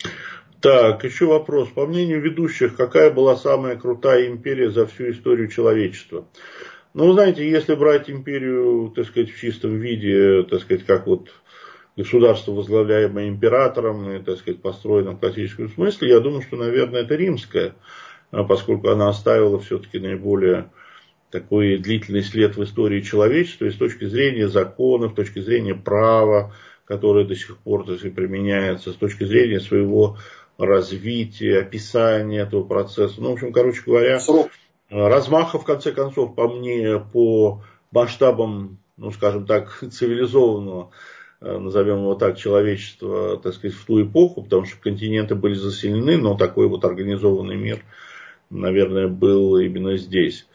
Так, еще вопрос. По мнению ведущих, какая была самая крутая империя за всю историю человечества? Ну, знаете, если брать империю, так сказать, в чистом виде, так сказать, как вот государство, возглавляемое императором, и, так сказать, построено в классическом смысле, я думаю, что, наверное, это римская, поскольку она оставила все-таки наиболее такой длительный след в истории человечества, и с точки зрения законов, с точки зрения права, которое до сих пор, так сказать, применяется, с точки зрения своего развития, описания этого процесса. Ну, в общем, короче говоря, размаха, в конце концов, по мне, по масштабам, ну, скажем так, цивилизованного, назовем его так, человечества, так сказать, в ту эпоху, потому что континенты были заселены, но такой вот организованный мир, наверное, был именно здесь.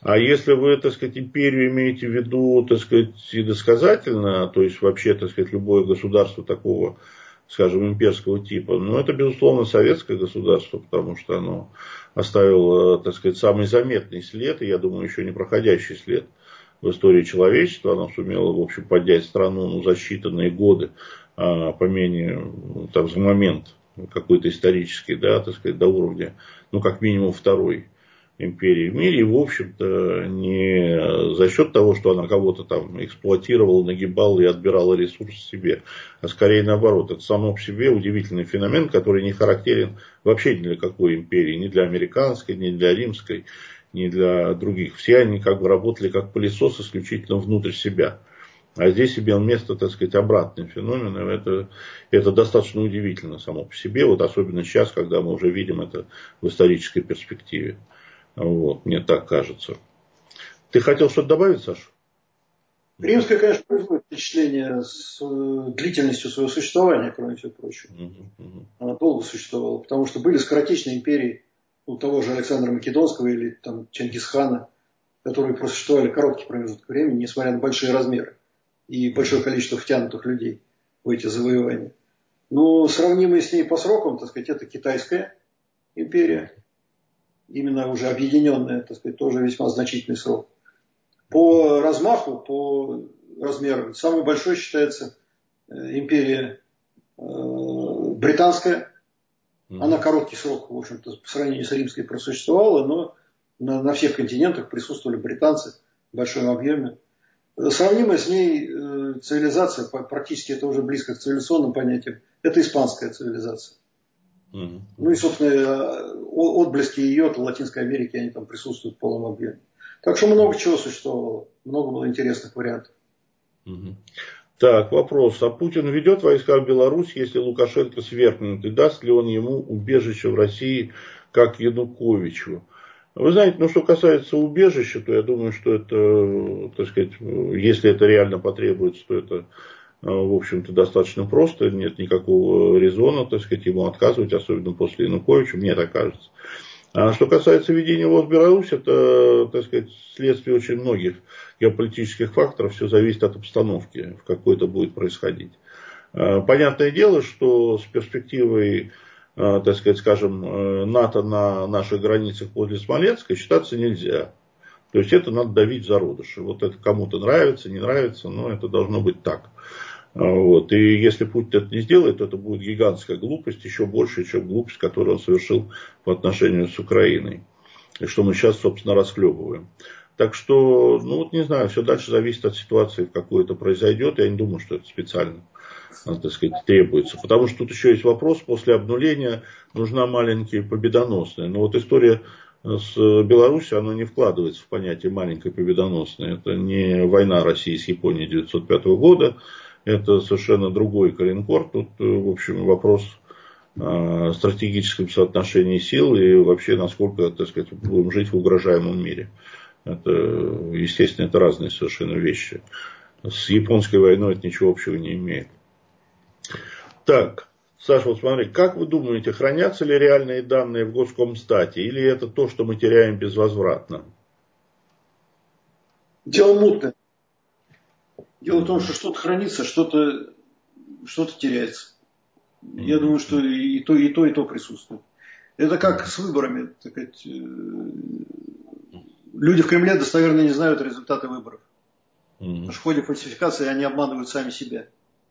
А если вы, так сказать, империю имеете в виду, так сказать, иносказательно, то есть вообще, так сказать, любое государство такого, скажем, имперского типа, ну, это, безусловно, советское государство, потому что оно оставило, так сказать, самый заметный след, и, я думаю, еще не проходящий след в истории человечества. Оно сумело, в общем, поднять страну, ну, за считанные годы, а, по менее, там, за момент какой-то исторический, да, так сказать, до уровня, ну, как минимум, второй империи в мире, и, в общем-то, не за счет того, что она кого-то там эксплуатировала, нагибала и отбирала ресурсы себе, а скорее наоборот. Это само по себе удивительный феномен, который не характерен вообще ни для какой империи, ни для американской, ни для римской, ни для других. Все они как бы работали как пылесос исключительно внутрь себя. А здесь имел место, так сказать, обратный феномен. И это, это достаточно удивительно само по себе. Вот особенно сейчас, когда мы уже видим это в исторической перспективе. Вот, мне так кажется. Ты хотел что-то добавить, Саша? Римская, конечно, производит впечатление с длительностью своего существования, кроме всего прочего. Uh-huh, uh-huh. Она долго существовала, потому что были скоротечные империи у того же Александра Македонского или там Чингисхана, которые просуществовали короткий промежуток времени, несмотря на большие размеры и большое количество втянутых людей в эти завоевания. Но сравнимые с ней по срокам, так сказать, это Китайская империя, именно уже объединенная, так сказать, тоже весьма значительный срок. По размаху, по размерам, самой большой считается империя британская. Она короткий срок, в общем-то, по сравнению с римской просуществовала, но на, на всех континентах присутствовали британцы в большом объеме. Сравнимая с ней цивилизация, практически это уже близко к цивилизационным понятиям, это испанская цивилизация. Mm-hmm. Ну и, собственно, отблески ее от Латинской Америки, они там присутствуют в полном объеме. Так что много чего существовало, много было интересных вариантов. Mm-hmm. Так, вопрос. А Путин ведет войска в Беларусь, если Лукашенко свергнут? И даст ли он ему убежище в России, как Януковичу? Вы знаете, ну что касается убежища, то я думаю, что это, так сказать, если это реально потребуется, то это, в общем-то, достаточно просто. Нет никакого резона, так сказать, ему отказывать, особенно после Януковича, мне так кажется. А что касается ведения его в Беларусь, это, так сказать, следствие очень многих геополитических факторов, все зависит от обстановки, в какой это будет происходить. Понятное дело, что с перспективой, так сказать, скажем, НАТО на наших границах подле Смоленска считаться нельзя. То есть это надо давить в зародыши. Вот это кому-то нравится, не нравится, но это должно быть так. Вот. И если Путин это не сделает, то это будет гигантская глупость, еще больше, чем глупость, которую он совершил по отношению с Украиной. И что мы сейчас, собственно, расхлебываем. Так что, ну вот не знаю, все дальше зависит от ситуации, в какой это произойдет. Я не думаю, что это специально, так сказать, требуется. Потому что тут еще есть вопрос, после обнуления нужна маленькая победоносная. Но вот история с Беларусью, она не вкладывается в понятие маленькой победоносной. Это не война России с Японией тысяча девятьсот пятого года. Это совершенно другой коленкор. Тут, в общем, вопрос о стратегическом соотношении сил и вообще, насколько, так сказать, будем жить в угрожаемом мире. Это, естественно, это разные совершенно вещи. С японской войной это ничего общего не имеет. Так, Саша, вот смотри, как вы думаете, хранятся ли реальные данные в Госкомстате, или это то, что мы теряем безвозвратно? Дело мутное. Дело в том, что что-то хранится, что-то, что-то теряется. Я думаю, что и то, и то, и то присутствует. Это как с выборами. Так сказать, люди в Кремле достоверно не знают результаты выборов. Потому что в ходе фальсификации они обманывают сами себя.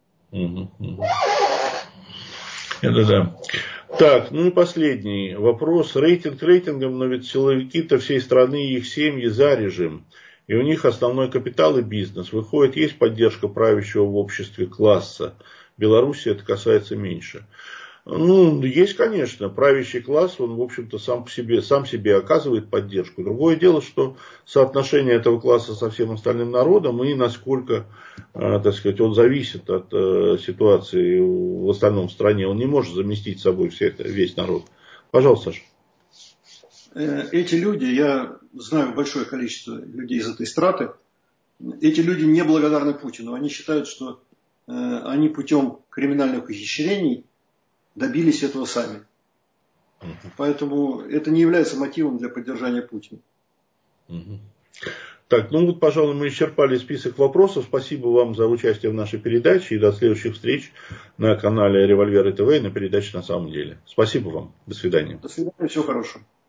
Это да. Так, ну и последний вопрос. Рейтинг рейтингом, но ведь силовики-то всей страны и их семьи за режим. И у них основной капитал и бизнес. Выходит, есть поддержка правящего в обществе класса. В Беларуси это касается меньше. Ну, есть, конечно, правящий класс, он, в общем-то, сам, по себе, сам себе оказывает поддержку. Другое дело, что соотношение этого класса со всем остальным народом и насколько, так сказать, он зависит от ситуации в остальном в стране. Он не может заместить собой всех, весь народ. Пожалуйста, Саша. Эти люди, я знаю большое количество людей из этой страты, эти люди не благодарны Путину. Они считают, что они путем криминальных ухищрений добились этого сами. Uh-huh. Поэтому это не является мотивом для поддержания Путина. Uh-huh. Так, ну вот, пожалуй, мы исчерпали список вопросов. Спасибо вам за участие в нашей передаче и до следующих встреч на канале Револьверы ТВ и на передаче «На самом деле». Спасибо вам. До свидания. До свидания. Всего хорошего.